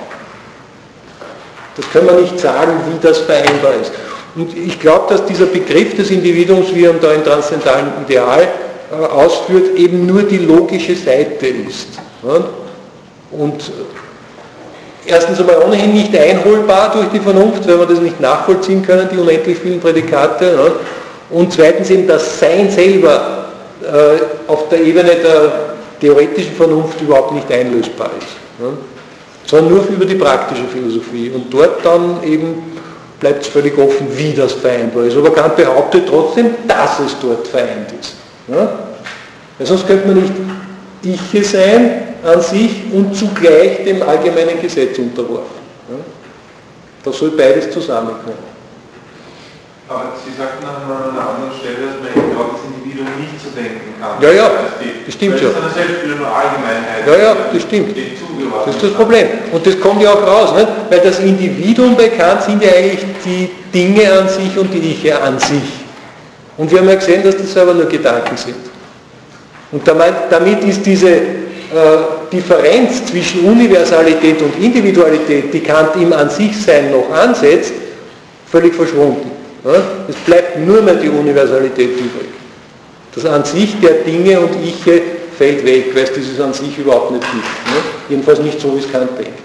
Das können wir nicht sagen, wie das vereinbar ist. Und ich glaube, dass dieser Begriff des Individuums, wie er da im transzendentalen Ideal äh, ausführt, eben nur die logische Seite ist. Ja? Und erstens einmal ohnehin nicht einholbar durch die Vernunft, weil wir das nicht nachvollziehen können, die unendlich vielen Prädikate. Ja? Und zweitens eben das Sein selber äh, auf der Ebene der theoretischen Vernunft überhaupt nicht einlösbar ist. Ja? Sondern nur über die praktische Philosophie. Und dort dann eben bleibt es völlig offen, wie das vereinbar ist. Aber Kant behauptet trotzdem, dass es dort vereint ist. Ja? Weil sonst könnte man nicht Iche sein an sich und zugleich dem allgemeinen Gesetz unterworfen. Ja? Da soll beides zusammenkommen. Aber Sie sagten an einer anderen Stelle, dass man eben auch das Individuum nicht zu denken kann. Ja, ja, die, das stimmt schon. Das ist selbst wieder nur Allgemeinheit. Ja, ja, das stimmt. Das ist das Problem. Und das kommt ja auch raus, nicht? Weil das Individuum bei Kant sind ja eigentlich die Dinge an sich und die Iche an sich. Und wir haben ja gesehen, dass das aber nur Gedanken sind. Und damit ist diese äh, Differenz zwischen Universalität und Individualität, die Kant im An-sich-Sein noch ansetzt, völlig verschwunden. Ja? Es bleibt nur mehr die Universalität übrig. Das An sich der Dinge und Iche fällt weg, weil es dieses An sich überhaupt nicht gibt. Ne? Jedenfalls nicht so, wie es Kant denkt.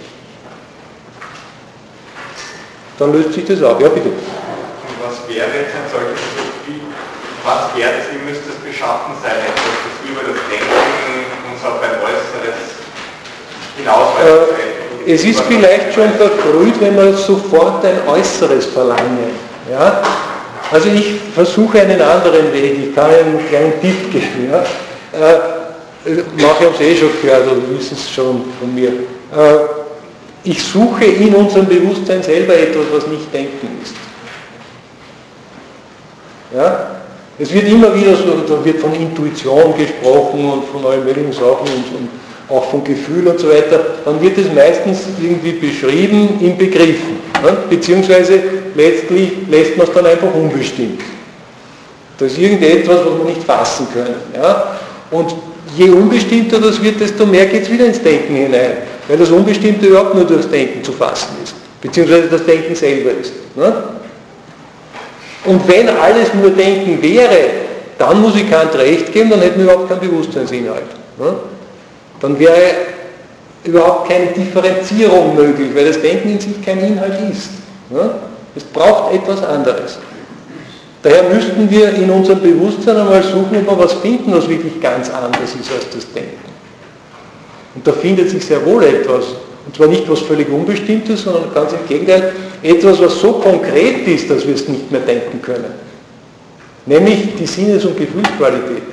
Dann löst sich das auf. Ja, bitte. Und was wäre jetzt ein solches Philosophie? Was wäre das, wie müsste es beschaffen sein, etwas, das über das Denken uns auf ein Äußeres hinausweist? Äh, es ist vielleicht schon verfrüht, wenn man sofort ein Äußeres verlange. Ja? Also ich versuche einen anderen Weg, ich kann einen kleinen Tipp geben. Ja? Äh, manche haben es eh schon gehört oder wissen es schon von mir. Äh, ich suche in unserem Bewusstsein selber etwas, was nicht Denken ist. Ja? Es wird immer wieder so, da wird von Intuition gesprochen und von allen möglichen Sachen und, und auch von Gefühl und so weiter, dann wird es meistens irgendwie beschrieben in Begriffen. Ja? Beziehungsweise letztlich lässt man es dann einfach unbestimmt. Das ist irgendetwas, was wir nicht fassen können. Ja? Und je unbestimmter das wird, desto mehr geht es wieder ins Denken hinein, weil das Unbestimmte überhaupt nur durchs Denken zu fassen ist, beziehungsweise das Denken selber ist. Ja? Und wenn alles nur Denken wäre, dann muss ich Kant recht geben, dann hätten wir überhaupt keinen Bewusstseinsinhalt. Ja? Dann wäre überhaupt keine Differenzierung möglich, weil das Denken in sich kein Inhalt ist. Ja? Es braucht etwas anderes. Daher müssten wir in unserem Bewusstsein einmal suchen, ob wir was finden, was wirklich ganz anders ist als das Denken. Und da findet sich sehr wohl etwas. Und zwar nicht was völlig Unbestimmtes, sondern ganz im Gegenteil, etwas, was so konkret ist, dass wir es nicht mehr denken können. Nämlich die Sinnes- und Gefühlsqualitäten,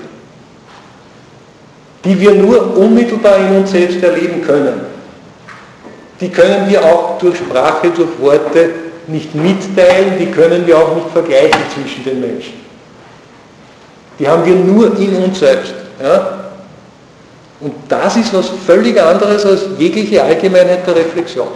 die wir nur unmittelbar in uns selbst erleben können. Die können wir auch durch Sprache, durch Worte nicht mitteilen, die können wir auch nicht vergleichen zwischen den Menschen. Die haben wir nur in uns selbst. Ja? Und das ist was völlig anderes als jegliche Allgemeinheit der Reflexion.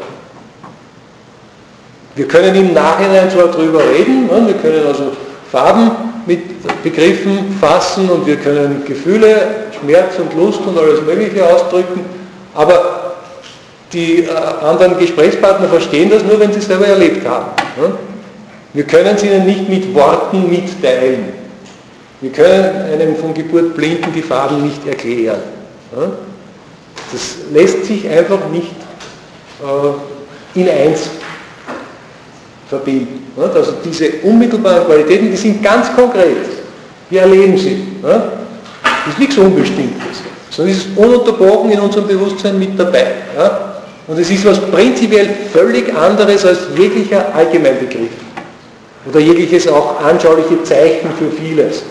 Wir können im Nachhinein zwar darüber reden, wir können also Farben mit Begriffen fassen und wir können Gefühle, Schmerz und Lust und alles Mögliche ausdrücken, aber die anderen Gesprächspartner verstehen das nur, wenn sie es selber erlebt haben. Wir können es ihnen nicht mit Worten mitteilen. Wir können einem von Geburt Blinden die Farben nicht erklären. Das lässt sich einfach nicht in eins verbinden. Also diese unmittelbaren Qualitäten, die sind ganz konkret. Wir erleben sie. Das ist nichts Unbestimmtes, sondern es ist ununterbrochen in unserem Bewusstsein mit dabei. Und es ist was prinzipiell völlig anderes als jeglicher Allgemeinbegriff oder jegliches auch anschauliche Zeichen für vieles.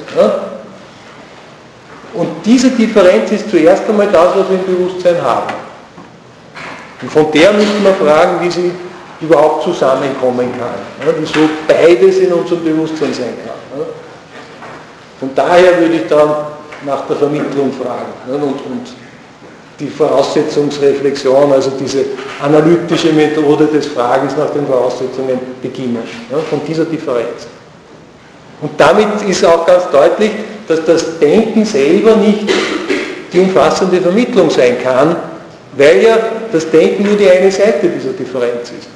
Und diese Differenz ist zuerst einmal das, was wir im Bewusstsein haben. Und von der müssen wir fragen, wie sie überhaupt zusammenkommen kann. Wieso beides in unserem Bewusstsein sein kann. Von daher würde ich dann nach der Vermittlung fragen und, und die Voraussetzungsreflexion, also diese analytische Methode des Fragens nach den Voraussetzungen beginnen, von dieser Differenz. Und damit ist auch ganz deutlich, dass das Denken selber nicht die umfassende Vermittlung sein kann, weil ja das Denken nur die eine Seite dieser Differenz ist.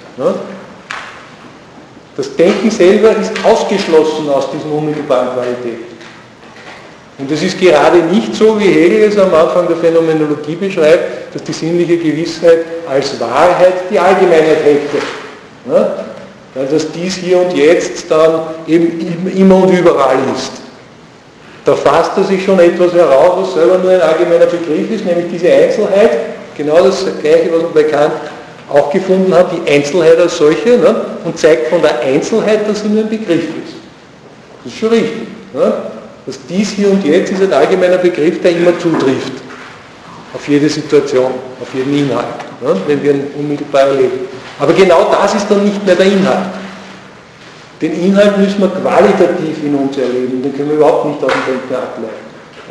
Das Denken selber ist ausgeschlossen aus diesen unmittelbaren Qualitäten. Und es ist gerade nicht so, wie Hegel es am Anfang der Phänomenologie beschreibt, dass die sinnliche Gewissheit als Wahrheit die Allgemeinheit hätte. Weil das dies hier und jetzt dann eben immer und überall ist. Da fasst er sich schon etwas heraus, was selber nur ein allgemeiner Begriff ist, nämlich diese Einzelheit, genau das Gleiche, was man bei Kant auch gefunden hat, die Einzelheit als solche, ne? Und zeigt von der Einzelheit, dass sie nur ein Begriff ist. Das ist schon richtig. Ne? Dass dies hier und jetzt ist ein allgemeiner Begriff, der immer zutrifft. Auf jede Situation, auf jeden Inhalt, ne? Wenn wir ihn unmittelbar erleben. Aber genau das ist dann nicht mehr der Inhalt. Den Inhalt müssen wir qualitativ in uns erleben, den können wir überhaupt nicht aus dem Denken ableiten.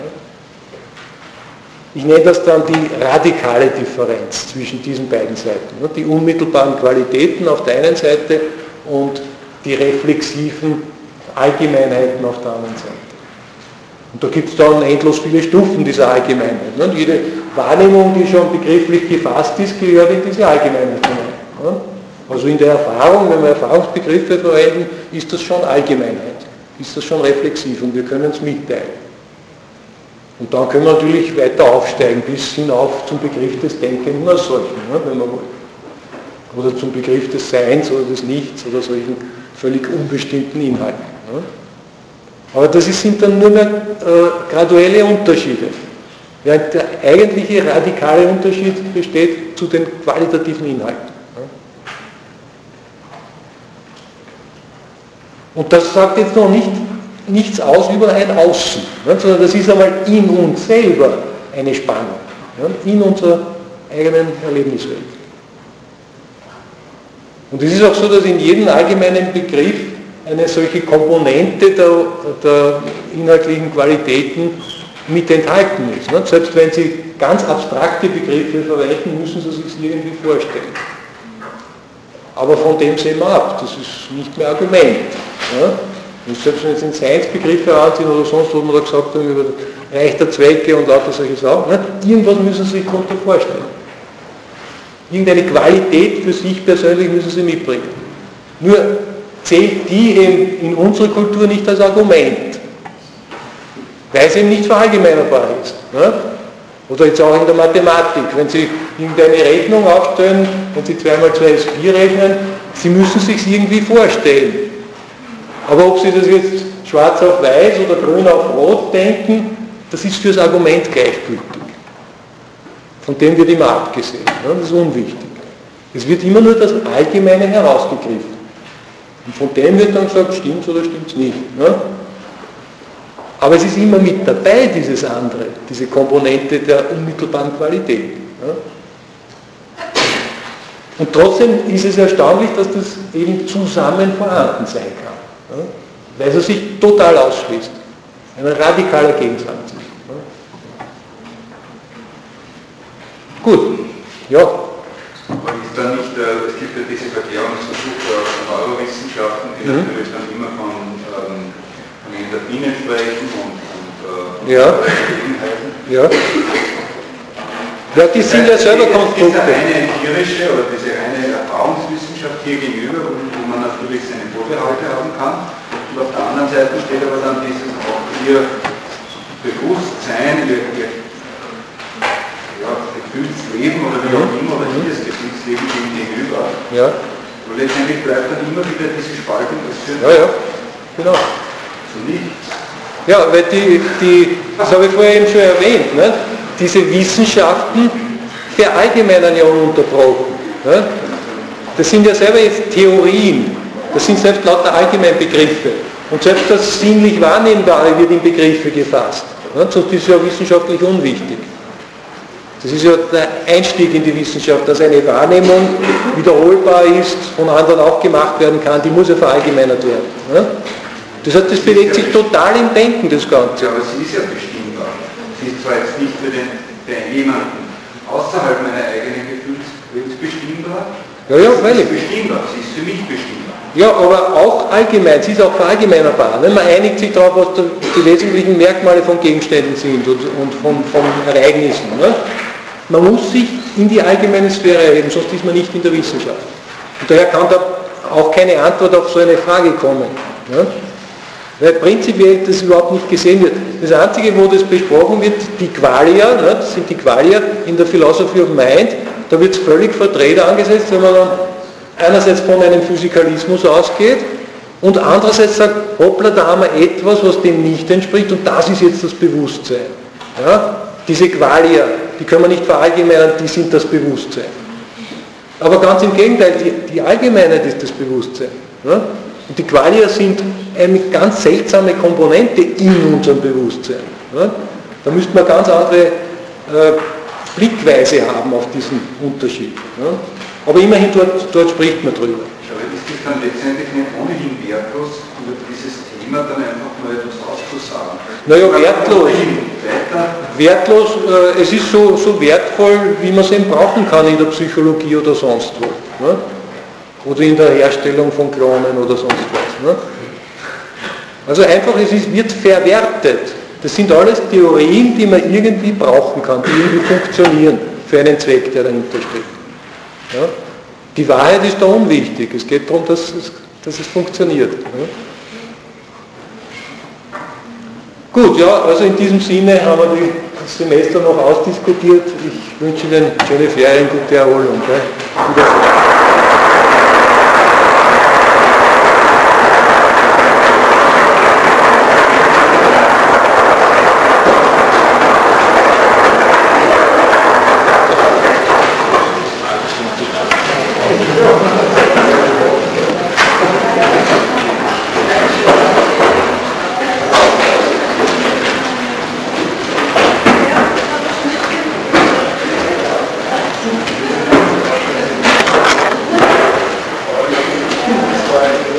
Ich nenne das dann die radikale Differenz zwischen diesen beiden Seiten. Die unmittelbaren Qualitäten auf der einen Seite und die reflexiven Allgemeinheiten auf der anderen Seite. Und da gibt es dann endlos viele Stufen dieser Allgemeinheit. Und jede Wahrnehmung, die schon begrifflich gefasst ist, gehört in diese Allgemeinheit hinein. Also in der Erfahrung, wenn wir Erfahrungsbegriffe verwenden, ist das schon Allgemeinheit, ist das schon reflexiv und wir können es mitteilen. Und dann können wir natürlich weiter aufsteigen bis hinauf zum Begriff des Denkenden als solchen, wenn wir wollen. Oder zum Begriff des Seins oder des Nichts oder solchen völlig unbestimmten Inhalten. Aber das sind dann nur mehr äh, graduelle Unterschiede. Während der eigentliche radikale Unterschied besteht zu den qualitativen Inhalten. Und das sagt jetzt noch nicht nichts aus über ein Außen, ne, sondern das ist einmal in uns selber eine Spannung, ja, in unserer eigenen Erlebniswelt. Und es ist auch so, dass in jedem allgemeinen Begriff eine solche Komponente der, der inhaltlichen Qualitäten mit enthalten ist. Ne. Selbst wenn Sie ganz abstrakte Begriffe verwenden, müssen Sie sich irgendwie vorstellen. Aber von dem sehen wir ab, das ist nicht mehr Argument. Ja. Und selbst wenn Sie in Science-Begriffe ansehen oder sonst, wo wir da gesagt haben, über Reich der Zwecke und lauter solche Sachen, ne, irgendwas müssen Sie sich darunter vorstellen. Irgendeine Qualität für sich persönlich müssen Sie mitbringen. Nur zählt die eben in unserer Kultur nicht als Argument, weil es eben nicht verallgemeinerbar ist. Ne? Oder jetzt auch in der Mathematik, wenn Sie irgendeine Rechnung aufstellen, wenn Sie zwei mal zwei ist vier rechnen, Sie müssen es sich irgendwie vorstellen. Aber ob Sie das jetzt schwarz auf weiß oder grün auf rot denken, das ist für das Argument gleichgültig. Von dem wird immer abgesehen. Ne? Das ist unwichtig. Es wird immer nur das Allgemeine herausgegriffen. Und von dem wird dann gesagt, stimmt's oder stimmt's nicht. Ne? Aber es ist immer mit dabei, dieses andere, diese Komponente der unmittelbaren Qualität. Ne? Und trotzdem ist es erstaunlich, dass das eben zusammen vorhanden sein kann. Ne? Weil es sich total ausschließt. Ein radikaler Gegensatz ist. Ne? Gut, ja. Aber ist da nicht, äh, es gibt ja diese Verklärungsversuche aus Neurowissenschaften, die mhm. natürlich dann immer von, ähm, von wie in der Biene sprechen und, und äh, ja. ja. Ja, die sind ja selber Konstrukte. Diese reine empirische oder diese reine Erfahrungswissenschaft hier gegenüber, wo, wo man natürlich seine Vorbehalte haben kann. Und auf der anderen Seite steht aber dann dieses auch ihr Bewusstsein, ihr, ihr ja, Gefühlsleben oder wie auch immer, oder hier das Gefühlsleben gegenüber. Ja. Und letztendlich bleibt dann immer wieder diese Spaltung, das führt ja, ja, genau. zu nichts. Ja, weil die, die, das habe ich vorher eben schon erwähnt, ne? Diese Wissenschaften verallgemeinern ja ununterbrochen. Ne? Das sind ja selber jetzt Theorien, das sind selbst lauter Allgemeinbegriffe. Und selbst das sinnlich Wahrnehmbare wird in Begriffe gefasst. Ne? Sonst ist es ja wissenschaftlich unwichtig. Das ist ja der Einstieg in die Wissenschaft, dass eine Wahrnehmung wiederholbar ist, von anderen auch gemacht werden kann, die muss ja verallgemeinert werden. Ne? Das heißt, das bewegt sich total im Denken, das Ganze. Ja, aber sie ist ja bestimmbar. Sie ist zwar jetzt nicht für den, für jemanden außerhalb meiner eigenen Gefühlswelt bestimmbar, ja, ja, sie freilich. ist bestimmbar, sie ist für mich bestimmbar. Ja, aber auch allgemein, sie ist auch verallgemeinerbar. Ne? Man einigt sich darauf, was die wesentlichen Merkmale von Gegenständen sind und, und von, von Ereignissen. Ne? Man muss sich in die allgemeine Sphäre erheben, sonst ist man nicht in der Wissenschaft. Und daher kann da auch keine Antwort auf so eine Frage kommen. Ne? Weil prinzipiell das überhaupt nicht gesehen wird. Das Einzige, wo das besprochen wird, die Qualia, ne, das sind die Qualia in der Philosophy of Mind, da wird es völlig verdreht angesetzt, wenn man dann einerseits von einem Physikalismus ausgeht und andererseits sagt, hoppla, da haben wir etwas, was dem nicht entspricht und das ist jetzt das Bewusstsein. Ja? Diese Qualia, die können wir nicht verallgemeinern, die sind das Bewusstsein. Aber ganz im Gegenteil, die, die Allgemeinheit ist das Bewusstsein. Ja? Und die Qualia sind eine ganz seltsame Komponente in unserem Bewusstsein. Ja? Da müsste man ganz andere äh, Blickweise haben auf diesen Unterschied. Ja? Aber immerhin dort, dort spricht man drüber. Aber ist es dann letztendlich nicht ohnehin wertlos, über dieses Thema dann einfach mal etwas auszusagen? Naja, wertlos. Wertlos, äh, es ist so, so wertvoll, wie man es eben brauchen kann in der Psychologie oder sonst wo. Ne? Oder in der Herstellung von Klonen oder sonst was. Ne? Also einfach, es ist, wird verwertet. Das sind alles Theorien, die man irgendwie brauchen kann, die irgendwie funktionieren für einen Zweck, der dahinter steht. Ja? Die Wahrheit ist da unwichtig. Es geht darum, dass es, dass es funktioniert. Ja? Gut, ja, also in diesem Sinne haben wir die, das Semester noch ausdiskutiert. Ich wünsche Ihnen schöne Ferien, gute Erholung. Wiedersehen. Zwei